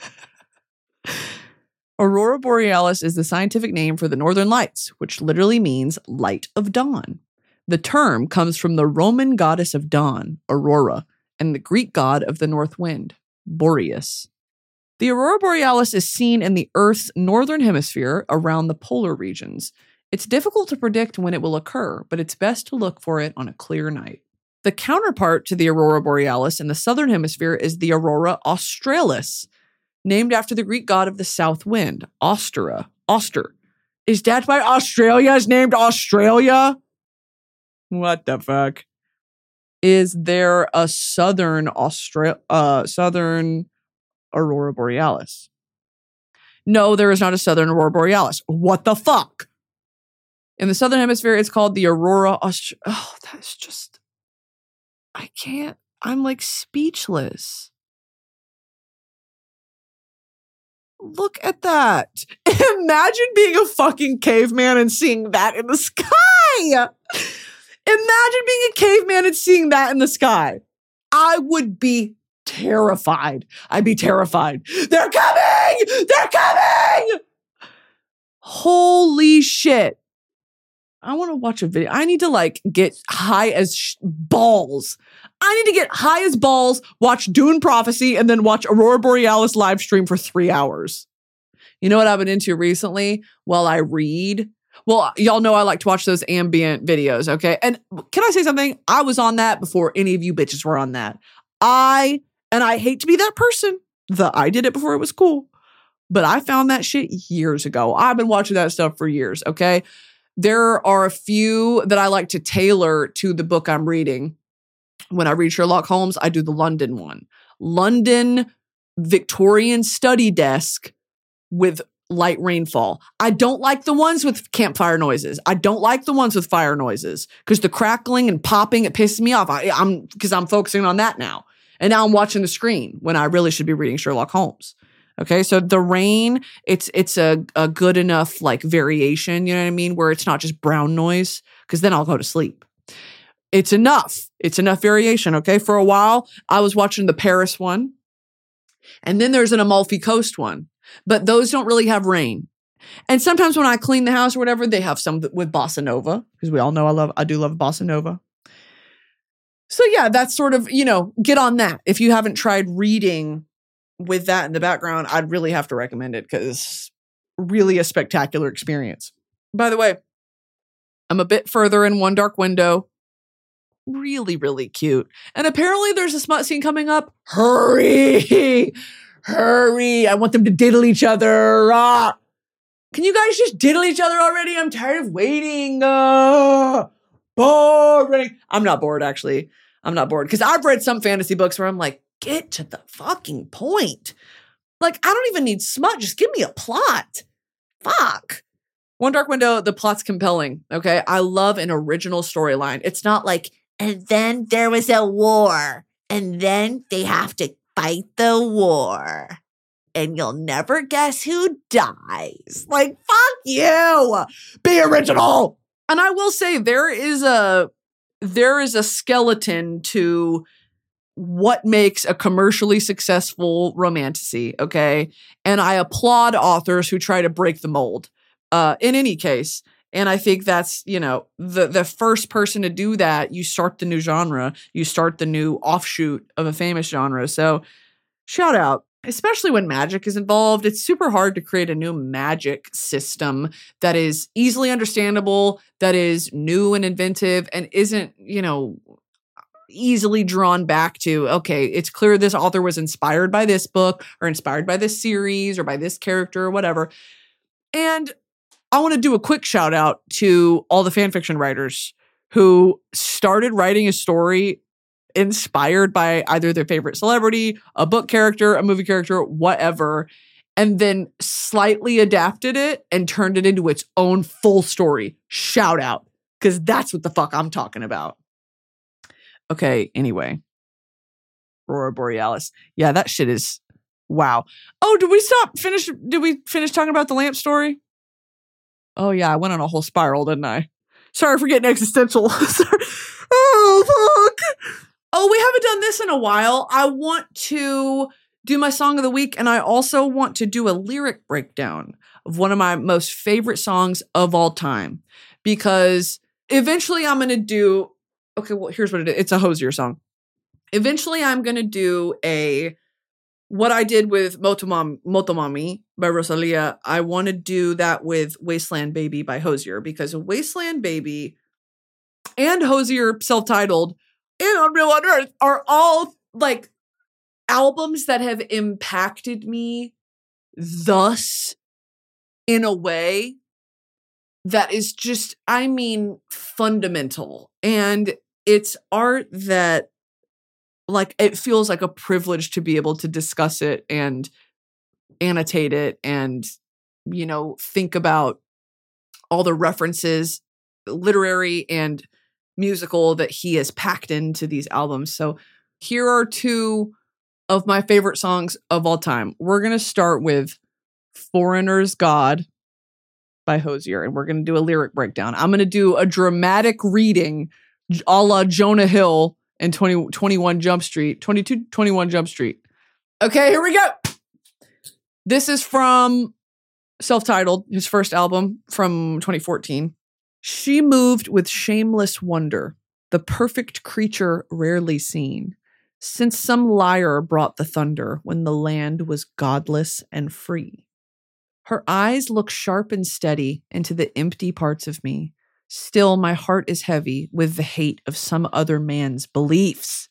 Aurora borealis is the scientific name for the northern lights, which literally means light of dawn. The term comes from the Roman goddess of dawn, Aurora, and the Greek god of the north wind, Boreas. The aurora borealis is seen in the Earth's northern hemisphere around the polar regions. It's difficult to predict when it will occur, but it's best to look for it on a clear night. The counterpart to the aurora borealis in the southern hemisphere is the aurora australis, named after the Greek god of the south wind, Ostera. Oster. Is that why Australia is named Australia? What the fuck? Is there a southern Austra- uh, southern aurora borealis? No, there is not a southern aurora borealis. What the fuck? In the southern hemisphere, it's called the aurora Aust- Oh, that's just... I can't... I'm like speechless. Look at that. Imagine being a fucking caveman and seeing that in the sky. Imagine being a caveman and seeing that in the sky. I would be terrified. I'd be terrified. They're coming! They're coming! Holy shit. I want to watch a video. I need to like get high as sh- balls. I need to get high as balls, watch Dune Prophecy, and then watch Aurora Borealis live stream for three hours. You know what I've been into recently while I read? Well, y'all know I like to watch those ambient videos, okay? And can I say something? I was on that before any of you bitches were on that. I, and I hate to be that person, the I did it before it was cool, but I found that shit years ago. I've been watching that stuff for years, okay? There are a few that I like to tailor to the book I'm reading. When I read Sherlock Holmes, I do the London one. London Victorian study desk with light rainfall. I don't like the ones with campfire noises. I don't like the ones with fire noises because the crackling and popping, it pisses me off. I, I'm because I'm focusing on that now. And now I'm watching the screen when I really should be reading Sherlock Holmes. Okay, so the rain, it's it's a, a good enough like variation, you know what I mean, where it's not just brown noise, because then I'll go to sleep. It's enough. It's enough variation, okay? For a while, I was watching the Paris one, and then there's an Amalfi Coast one. But those don't really have rain. And sometimes when I clean the house or whatever, they have some with bossa nova, because we all know I love, I do love bossa nova. So yeah, that's sort of, you know, get on that. If you haven't tried reading with that in the background, I'd really have to recommend it because really a spectacular experience. By the way, I'm a bit further in One Dark Window. Really, really cute. And apparently there's a smut scene coming up. Hurry! Hurry, I want them to diddle each other. Ah. Can you guys just diddle each other already? I'm tired of waiting. Uh, boring. I'm not bored, actually. I'm not bored. Because I've read some fantasy books where I'm like, get to the fucking point. Like, I don't even need smut. Just give me a plot. Fuck. One Dark Window, the plot's compelling, okay? I love an original storyline. It's not like, and then there was a war, and then they have to fight the war, and you'll never guess who dies. Like, fuck you. Be original. And I will say there is a there is a skeleton to what makes a commercially successful romantasy, okay? And I applaud authors who try to break the mold. Uh, in any case, and I think that's, you know, the the first person to do that, you start the new genre, you start the new offshoot of a famous genre. So shout out, especially when magic is involved. It's super hard to create a new magic system that is easily understandable, that is new and inventive, and isn't, you know, easily drawn back to, okay, it's clear this author was inspired by this book or inspired by this series or by this character or whatever. And I want to do a quick shout out to all the fan fiction writers who started writing a story inspired by either their favorite celebrity, a book character, a movie character, whatever, and then slightly adapted it and turned it into its own full story. Shout out, because that's what the fuck I'm talking about. Okay, anyway. Aurora Borealis. Yeah, that shit is wow. Oh, did we stop finish did we finish talking about the lamp story? Oh yeah, I went on a whole spiral, didn't I? Sorry for getting existential. Oh, fuck. Oh, we haven't done this in a while. I want to do my song of the week, and I also want to do a lyric breakdown of one of my most favorite songs of all time. Because eventually I'm going to do, okay, well, here's what it is. It's a Hozier song. Eventually I'm going to do a, what I did with Motomami, Motomami by Rosalia, I want to do that with Wasteland Baby by Hozier, because Wasteland Baby and Hozier self-titled and Unreal on Earth are all like albums that have impacted me thus in a way that is just, I mean, fundamental. And it's art that, like, it feels like a privilege to be able to discuss it and annotate it and, you know, think about all the references, literary and musical, that he has packed into these albums. So here are two of my favorite songs of all time. We're going to start with Foreigner's God by Hozier, and we're going to do a lyric breakdown. I'm going to do a dramatic reading a la Jonah Hill and twenty, twenty-one Jump Street, twenty-two, twenty-one Jump Street. Okay, here we go. This is from self-titled, his first album from twenty fourteen. She moved with shameless wonder, the perfect creature rarely seen, since some liar brought the thunder when the land was godless and free. Her eyes look sharp and steady into the empty parts of me. Still, my heart is heavy with the hate of some other man's beliefs.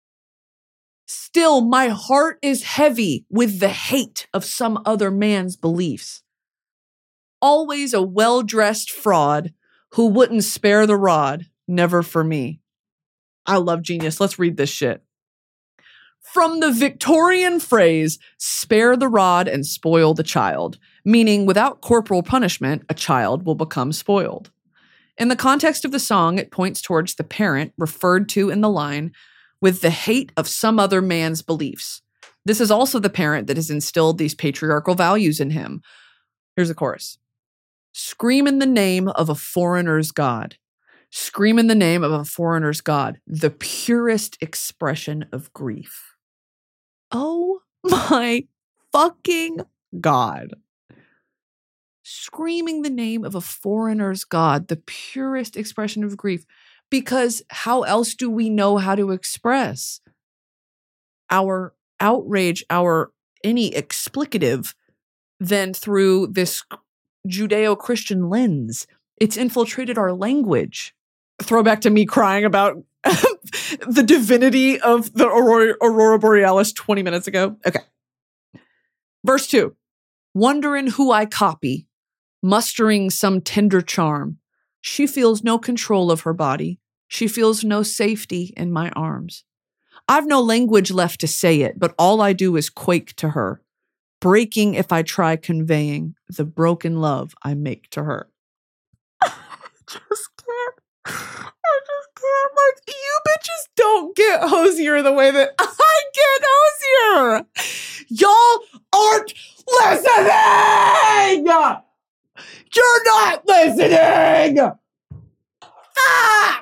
Still, my heart is heavy with the hate of some other man's beliefs. Always a well-dressed fraud, Who wouldn't spare the rod, never for me. I love genius. Let's read this shit. From the Victorian phrase, spare the rod and spoil the child, meaning without corporal punishment, a child will become spoiled. In the context of the song, it points towards the parent referred to in the line with the hate of some other man's beliefs. This is also the parent that has instilled these patriarchal values in him. Here's the chorus. Scream in the name of a foreigner's God. Scream in the name of a foreigner's God, the purest expression of grief. Oh my fucking God. Screaming the name of a foreigner's God, the purest expression of grief. Because how else do we know how to express our outrage, our any explicative than through this Judeo-Christian lens? It's infiltrated our language. Throwback to me crying about the divinity of the Aurora, Aurora Borealis twenty minutes ago. Okay. Verse two. Wondering who I copy, mustering some tender charm. She feels no control of her body. She feels no safety in my arms. I've no language left to say it, but all I do is quake to her, breaking if I try conveying the broken love I make to her. I just can't. I just can't. Like, you bitches don't get Hozier the way that I get Hozier. Y'all aren't listening. You're not listening. Fuck.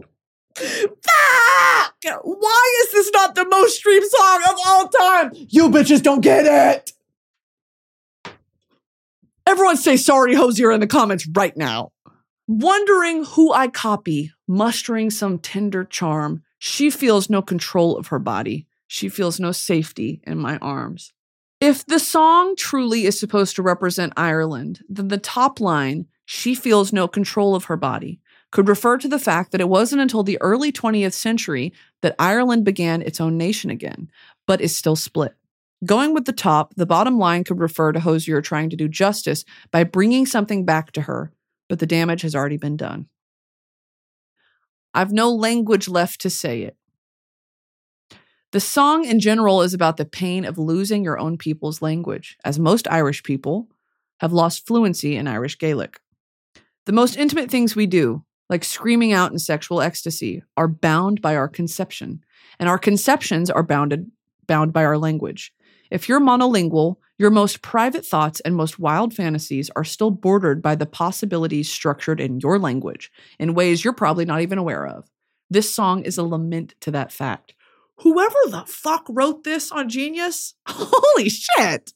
Fuck. Why is this not the most streamed song of all time? You bitches don't get it. Everyone say sorry, Hozier, in the comments right now. Wondering who I copy, mustering some tender charm. She feels no control of her body. She feels no safety in my arms. If the song truly is supposed to represent Ireland, then the top line, she feels no control of her body, could refer to the fact that it wasn't until the early twentieth century that Ireland began its own nation again, but is still split. Going with the top, the bottom line could refer to Hozier trying to do justice by bringing something back to her, but the damage has already been done. I've no language left to say it. The song in general is about the pain of losing your own people's language, as most Irish people have lost fluency in Irish Gaelic. The most intimate things we do, like screaming out in sexual ecstasy, are bound by our conception, and our conceptions are bounded, bound by our language. If you're monolingual, your most private thoughts and most wild fantasies are still bordered by the possibilities structured in your language in ways you're probably not even aware of. This song is a lament to that fact. Whoever the fuck wrote this on Genius, holy shit.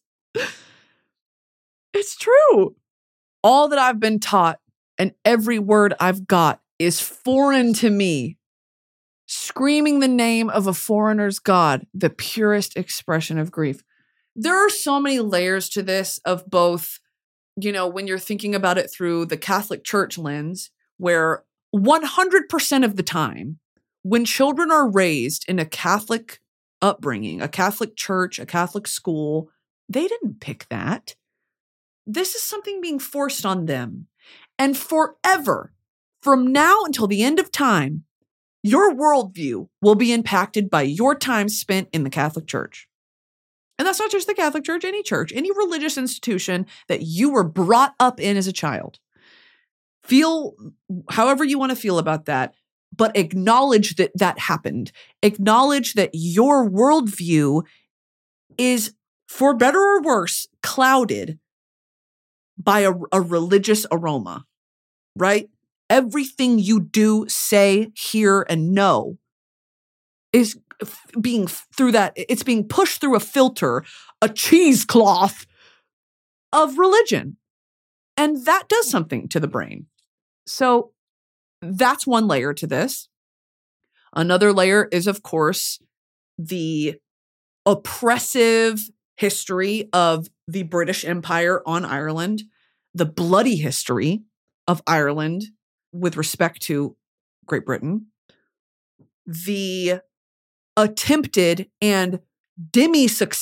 It's true. All that I've been taught and every word I've got is foreign to me. Screaming the name of a foreigner's God, the purest expression of grief. There are so many layers to this of both, you know, when you're thinking about it through the Catholic Church lens, where one hundred percent of the time, when children are raised in a Catholic upbringing, a Catholic church, a Catholic school, they didn't pick that. This is something being forced on them. And forever, from now until the end of time, your worldview will be impacted by your time spent in the Catholic Church. And that's not just the Catholic Church, any church, any religious institution that you were brought up in as a child. Feel however you want to feel about that, but acknowledge that that happened. Acknowledge that your worldview is, for better or worse, clouded by a, a religious aroma, right? Everything you do, say, hear, and know is being through that, it's being pushed through a filter, a cheesecloth of religion. And that does something to the brain. So that's one layer to this. Another layer is, of course, the oppressive history of the British Empire on Ireland, the bloody history of Ireland with respect to Great Britain, the attempted and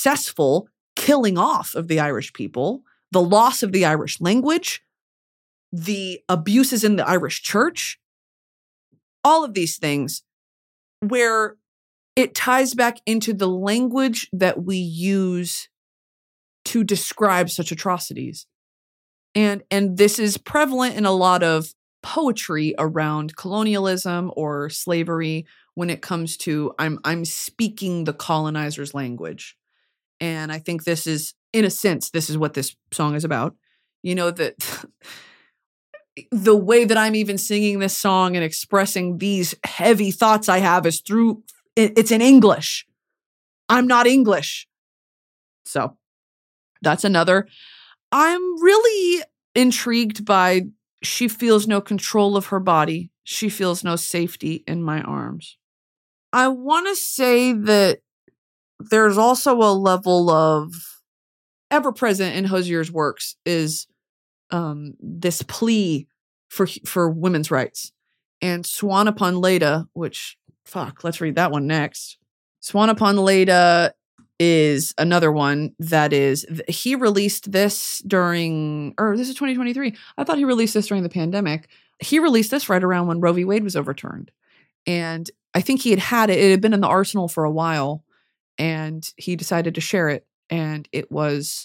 demi-successful killing off of the Irish people, the loss of the Irish language, the abuses in the Irish church, all of these things where it ties back into the language that we use to describe such atrocities. And, and this is prevalent in a lot of poetry around colonialism or slavery when it comes to I'm I'm speaking the colonizer's language. And I think this is, in a sense, this is what this song is about. You know, that the way that I'm even singing this song and expressing these heavy thoughts I have is through, it's in English. I'm not English. So that's another. I'm really intrigued by she feels no control of her body. She feels no safety in my arms. I want to say that there's also a level of ever present in Hozier's works is um, this plea for for women's rights. And Swan Upon Leda, which, fuck, let's read that one next. Swan Upon Leda is another one that is, he released this during, or this is twenty twenty-three. I thought he released this during the pandemic. He released this right around when Roe v. Wade was overturned. And I think he had had it, it had been in the arsenal for a while, and he decided to share it. And it was,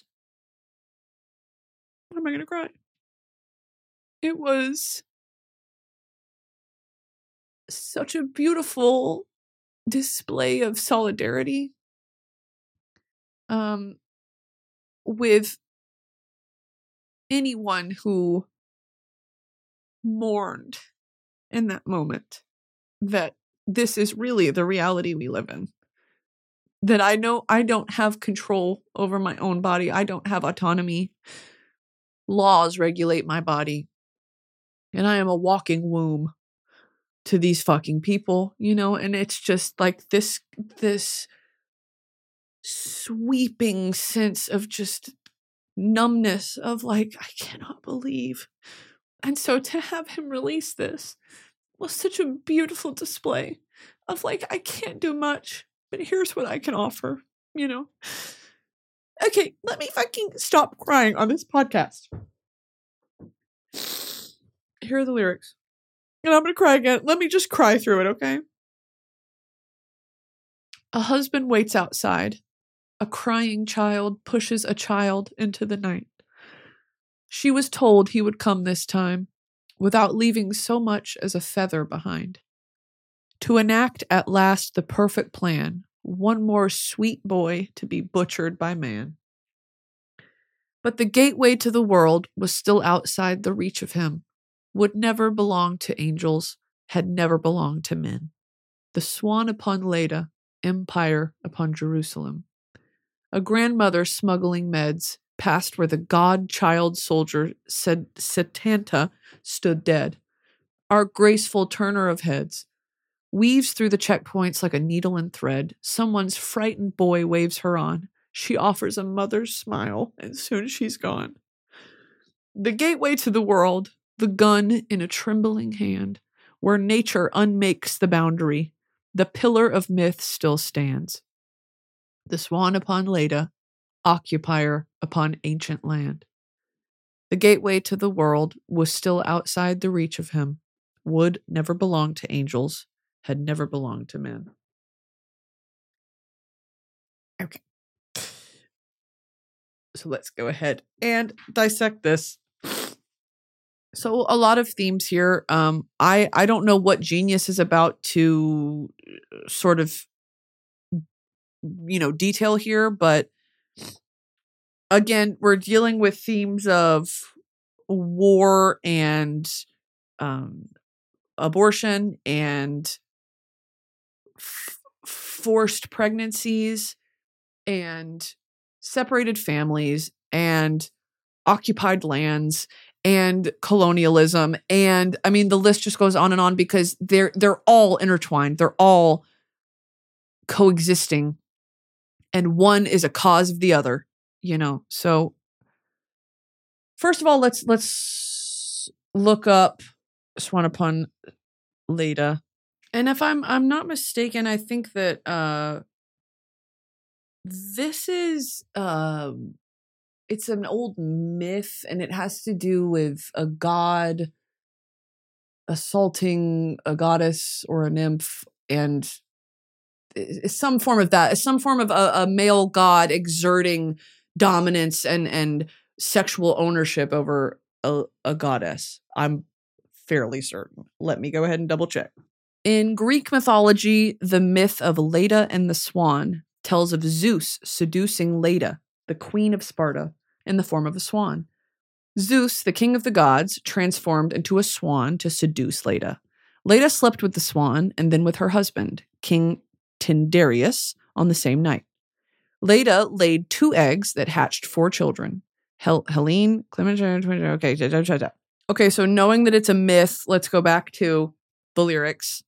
what am I going to cry? It was such a beautiful display of solidarity um, with anyone who mourned in that moment that this is really the reality we live in. That I know I don't have control over my own body. I don't have autonomy. Laws regulate my body. And I am a walking womb to these fucking people, you know? And it's just like this, this sweeping sense of just numbness of like, I cannot believe. And so to have him release this was such a beautiful display of like, I can't do much, but here's what I can offer, you know? Okay, let me fucking stop crying on this podcast. Here are the lyrics. And I'm going to cry again. Let me just cry through it, okay? A husband waits outside. A crying child pushes a child into the night. She was told he would come this time, without leaving so much as a feather behind. To enact at last the perfect plan, one more sweet boy to be butchered by man. But the gateway to the world was still outside the reach of him, would never belong to angels, had never belonged to men. The swan upon Leda, empire upon Jerusalem. A grandmother smuggling meds passed where the god-child soldier said Setanta stood dead. Our graceful turner of heads weaves through the checkpoints like a needle and thread. Someone's frightened boy waves her on. She offers a mother's smile, and soon she's gone. The gateway to the world, the gun in a trembling hand, where nature unmakes the boundary, the pillar of myth still stands. The swan upon Leda, occupier upon ancient land. The gateway to the world was still outside the reach of him, would never belong to angels, had never belonged to men. Okay. So let's go ahead and dissect this. So a lot of themes here. Um, I, I don't know what Genius is about to sort of, you know, detail here, but again, we're dealing with themes of war and um, abortion and f- forced pregnancies and separated families and occupied lands and colonialism. And I mean, the list just goes on and on because they're, they're all intertwined. They're all coexisting. And one is a cause of the other, you know? So first of all, let's, let's look up Swan Upon Leda. And if I'm, I'm not mistaken, I think that, uh, this is, um, it's an old myth, and it has to do with a god assaulting a goddess or a nymph, and it's some form of that. It's some form of a, a male god exerting dominance and and sexual ownership over a, a goddess. I'm fairly certain. Let me go ahead and double check. In Greek mythology, the myth of Leda and the Swan tells of Zeus seducing Leda, the queen of Sparta, in the form of a swan. Zeus, the king of the gods, transformed into a swan to seduce Leda. Leda slept with the swan and then with her husband, King Tyndareus, on the same night. Leda laid two eggs that hatched four children. Hel- Helene, Clementina, okay. Okay, so knowing that it's a myth, let's go back to the lyrics.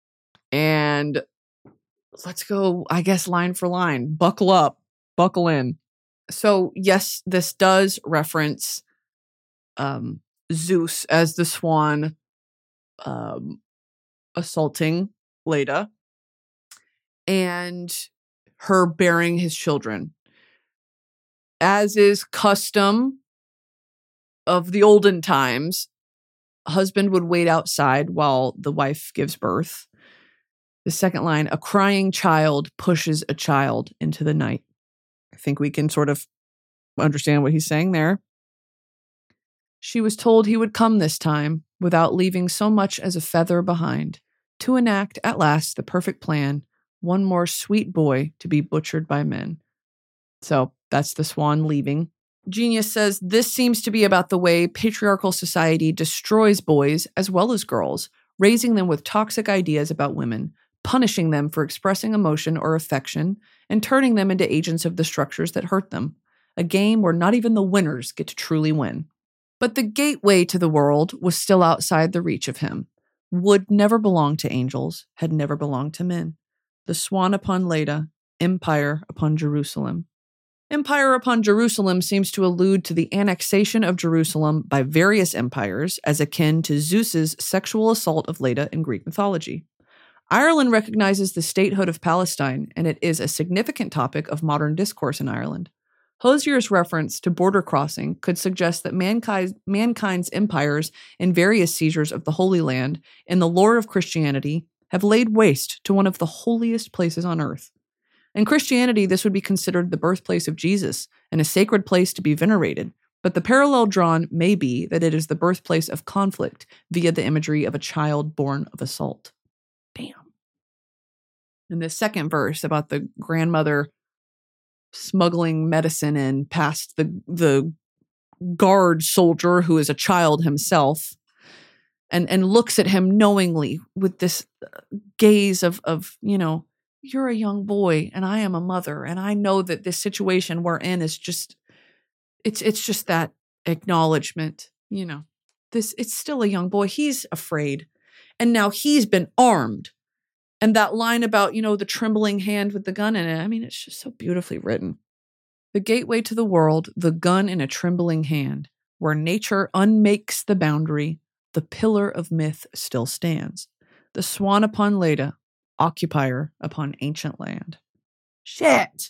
And let's go, I guess, line for line. Buckle up. Buckle in. So, yes, this does reference um, Zeus as the swan um, assaulting Leda and her bearing his children. As is custom of the olden times, a husband would wait outside while the wife gives birth. The second line, a crying child pushes a child into the night. I think we can sort of understand what he's saying there. She was told he would come this time without leaving so much as a feather behind, to enact at last the perfect plan, one more sweet boy to be butchered by men. So that's the swan leaving. Genius says this seems to be about the way patriarchal society destroys boys as well as girls, raising them with toxic ideas about women, punishing them for expressing emotion or affection, and turning them into agents of the structures that hurt them. A game where not even the winners get to truly win. But the gateway to the world was still outside the reach of him. Wood never belonged to angels, had never belonged to men. The swan upon Leda, empire upon Jerusalem. Empire upon Jerusalem seems to allude to the annexation of Jerusalem by various empires as akin to Zeus's sexual assault of Leda in Greek mythology. Ireland recognizes the statehood of Palestine, and it is a significant topic of modern discourse in Ireland. Hosier's reference to border crossing could suggest that mankind, mankind's empires and various seizures of the Holy Land in the lore of Christianity have laid waste to one of the holiest places on earth. In Christianity, this would be considered the birthplace of Jesus and a sacred place to be venerated, but the parallel drawn may be that it is the birthplace of conflict via the imagery of a child born of assault. Damn. In the second verse about the grandmother smuggling medicine in past the the guard soldier who is a child himself and and looks at him knowingly with this gaze of of you know, you're a young boy and I am a mother and I know that this situation we're in is just it's it's just that acknowledgement, you know, this it's still a young boy, he's afraid and now he's been armed. And that line about, you know, the trembling hand with the gun in it, I mean, it's just so beautifully written. The gateway to the world, the gun in a trembling hand, where nature unmakes the boundary, the pillar of myth still stands. The swan upon Leda, occupier upon ancient land. Shit.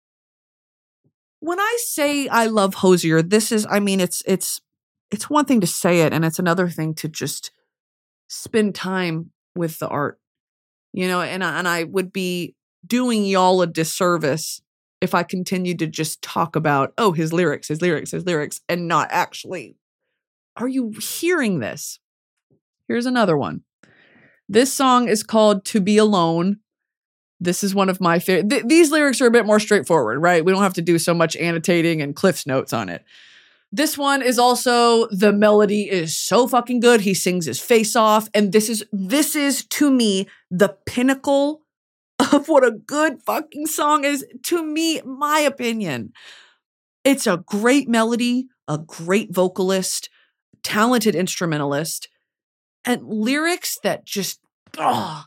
When I say I love Hosier, this is, I mean, it's, it's, it's one thing to say it, and it's another thing to just spend time with the art. You know, and I, and I would be doing y'all a disservice if I continued to just talk about, oh, his lyrics, his lyrics, his lyrics, and not actually, are you hearing this? Here's another one. This song is called To Be Alone. This is one of my favorite. Th- these lyrics are a bit more straightforward, right? We don't have to do so much annotating and Cliff's notes on it. This one is also, the melody is so fucking good. He sings his face off. And this is, this is to me, the pinnacle of what a good fucking song is. To me, my opinion. It's a great melody, a great vocalist, talented instrumentalist, and lyrics that just, oh,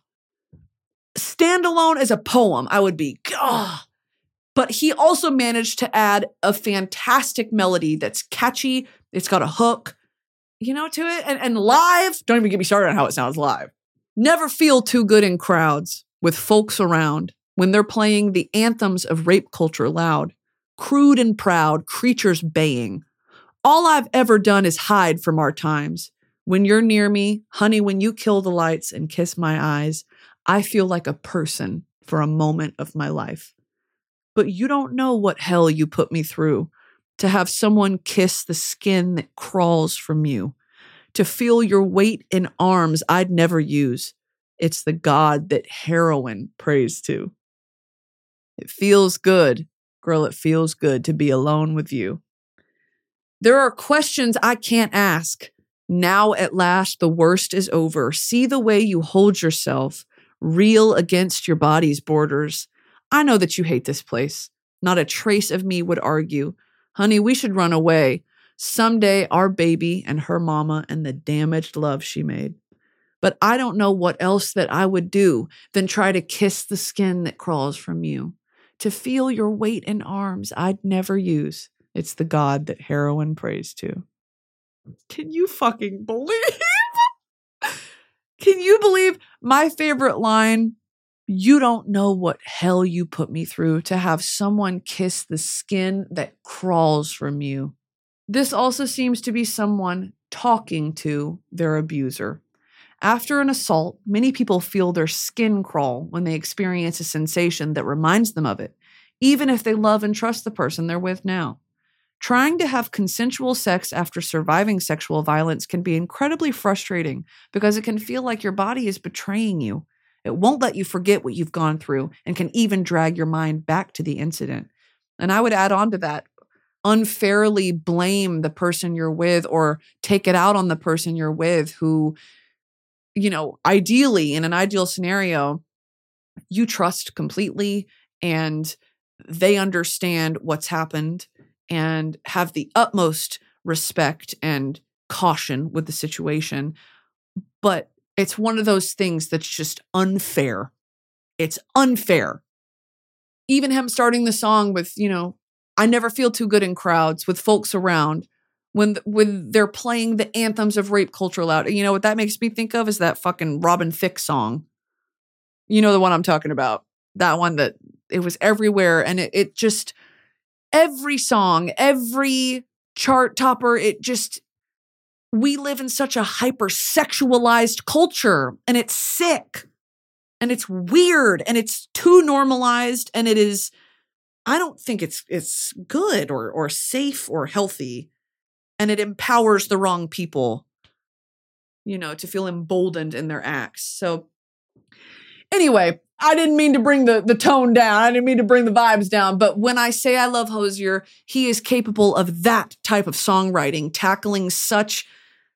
stand alone as a poem. I would be, oh. But he also managed to add a fantastic melody that's catchy. It's got a hook, you know, to it. And, and live, don't even get me started on how it sounds live. Never feel too good in crowds with folks around when they're playing the anthems of rape culture loud. crude and proud, creatures baying. All I've ever done is hide from our times. When you're near me, honey, when you kill the lights and kiss my eyes, I feel like a person for a moment of my life. But you don't know what hell you put me through, to have someone kiss the skin that crawls from you, to feel your weight in arms I'd never use. It's the God that heroin prays to. It feels good, girl, it feels good to be alone with you. There are questions I can't ask. Now at last the worst is over. See the way you hold yourself, real against your body's borders. I know that you hate this place. Not a trace of me would argue. Honey, we should run away. Someday our baby and her mama and the damaged love she made. But I don't know what else that I would do than try to kiss the skin that crawls from you. To feel your weight in arms I'd never use. It's the God that heroin prays to. Can you fucking believe? Can you believe my favorite line? You don't know what hell you put me through to have someone kiss the skin that crawls from you. This also seems to be someone talking to their abuser. After an assault, many people feel their skin crawl when they experience a sensation that reminds them of it, even if they love and trust the person they're with now. Trying to have consensual sex after surviving sexual violence can be incredibly frustrating because it can feel like your body is betraying you. It won't let you forget what you've gone through and can even drag your mind back to the incident. And I would add on to that, unfairly blame the person you're with or take it out on the person you're with who, you know, ideally, in an ideal scenario, you trust completely and they understand what's happened and have the utmost respect and caution with the situation. But it's one of those things that's just unfair. It's unfair. Even him starting the song with, you know, I never feel too good in crowds with folks around when, when they're playing the anthems of rape culture loud. You know what that makes me think of is that fucking Robin Thicke song. You know the one I'm talking about. That one that it was everywhere. And it, it just, every song, every chart topper, it just, we live in such a hyper-sexualized culture and it's sick and it's weird and it's too normalized and it is, I don't think it's it's good or or safe or healthy, and it empowers the wrong people, you know, to feel emboldened in their acts. So anyway, I didn't mean to bring the, the tone down. I didn't mean to bring the vibes down. But when I say I love Hozier, he is capable of that type of songwriting, tackling such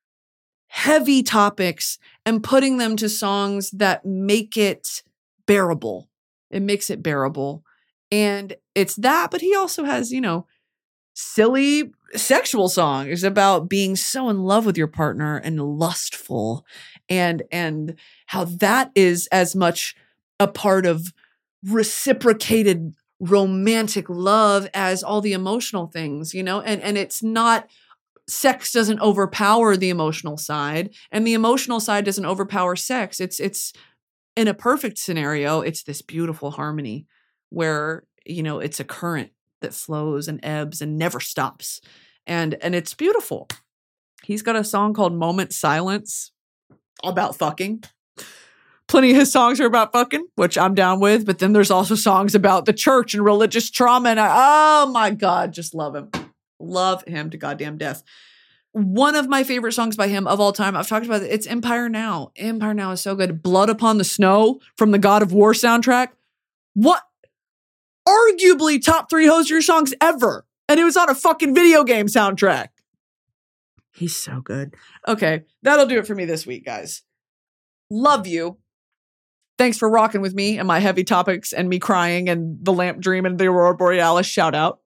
heavy topics and putting them to songs that make it bearable. It makes it bearable. And it's that, but he also has, you know, silly sexual songs about being so in love with your partner and lustful, and and how that is as much a part of reciprocated romantic love as all the emotional things, you know, and and it's not, sex doesn't overpower the emotional side and the emotional side doesn't overpower sex. It's, it's in a perfect scenario, it's this beautiful harmony where, you know, it's a current that flows and ebbs and never stops. And, and it's beautiful. He's got a song called Moment Silence about fucking. Plenty of his songs are about fucking, which I'm down with. But then there's also songs about the church and religious trauma. And I, oh my God, just love him. Love him to goddamn death. One of my favorite songs by him of all time, I've talked about it, it's Empire Now. Empire Now is so good. Blood Upon the Snow from the God of War soundtrack. What? Arguably top three Hozier songs ever. And it was on a fucking video game soundtrack. He's so good. Okay, that'll do it for me this week, guys. Love you. Thanks for rocking with me and my heavy topics and me crying and the lamp dream and the Aurora Borealis shout out.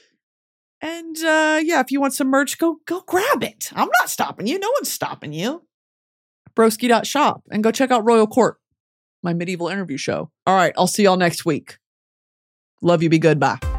And uh, yeah, if you want some merch, go go grab it. I'm not stopping you. No one's stopping you. Broski dot shop and go check out Royal Court, my medieval interview show. All right, I'll see y'all next week. Love you. Be good. Bye.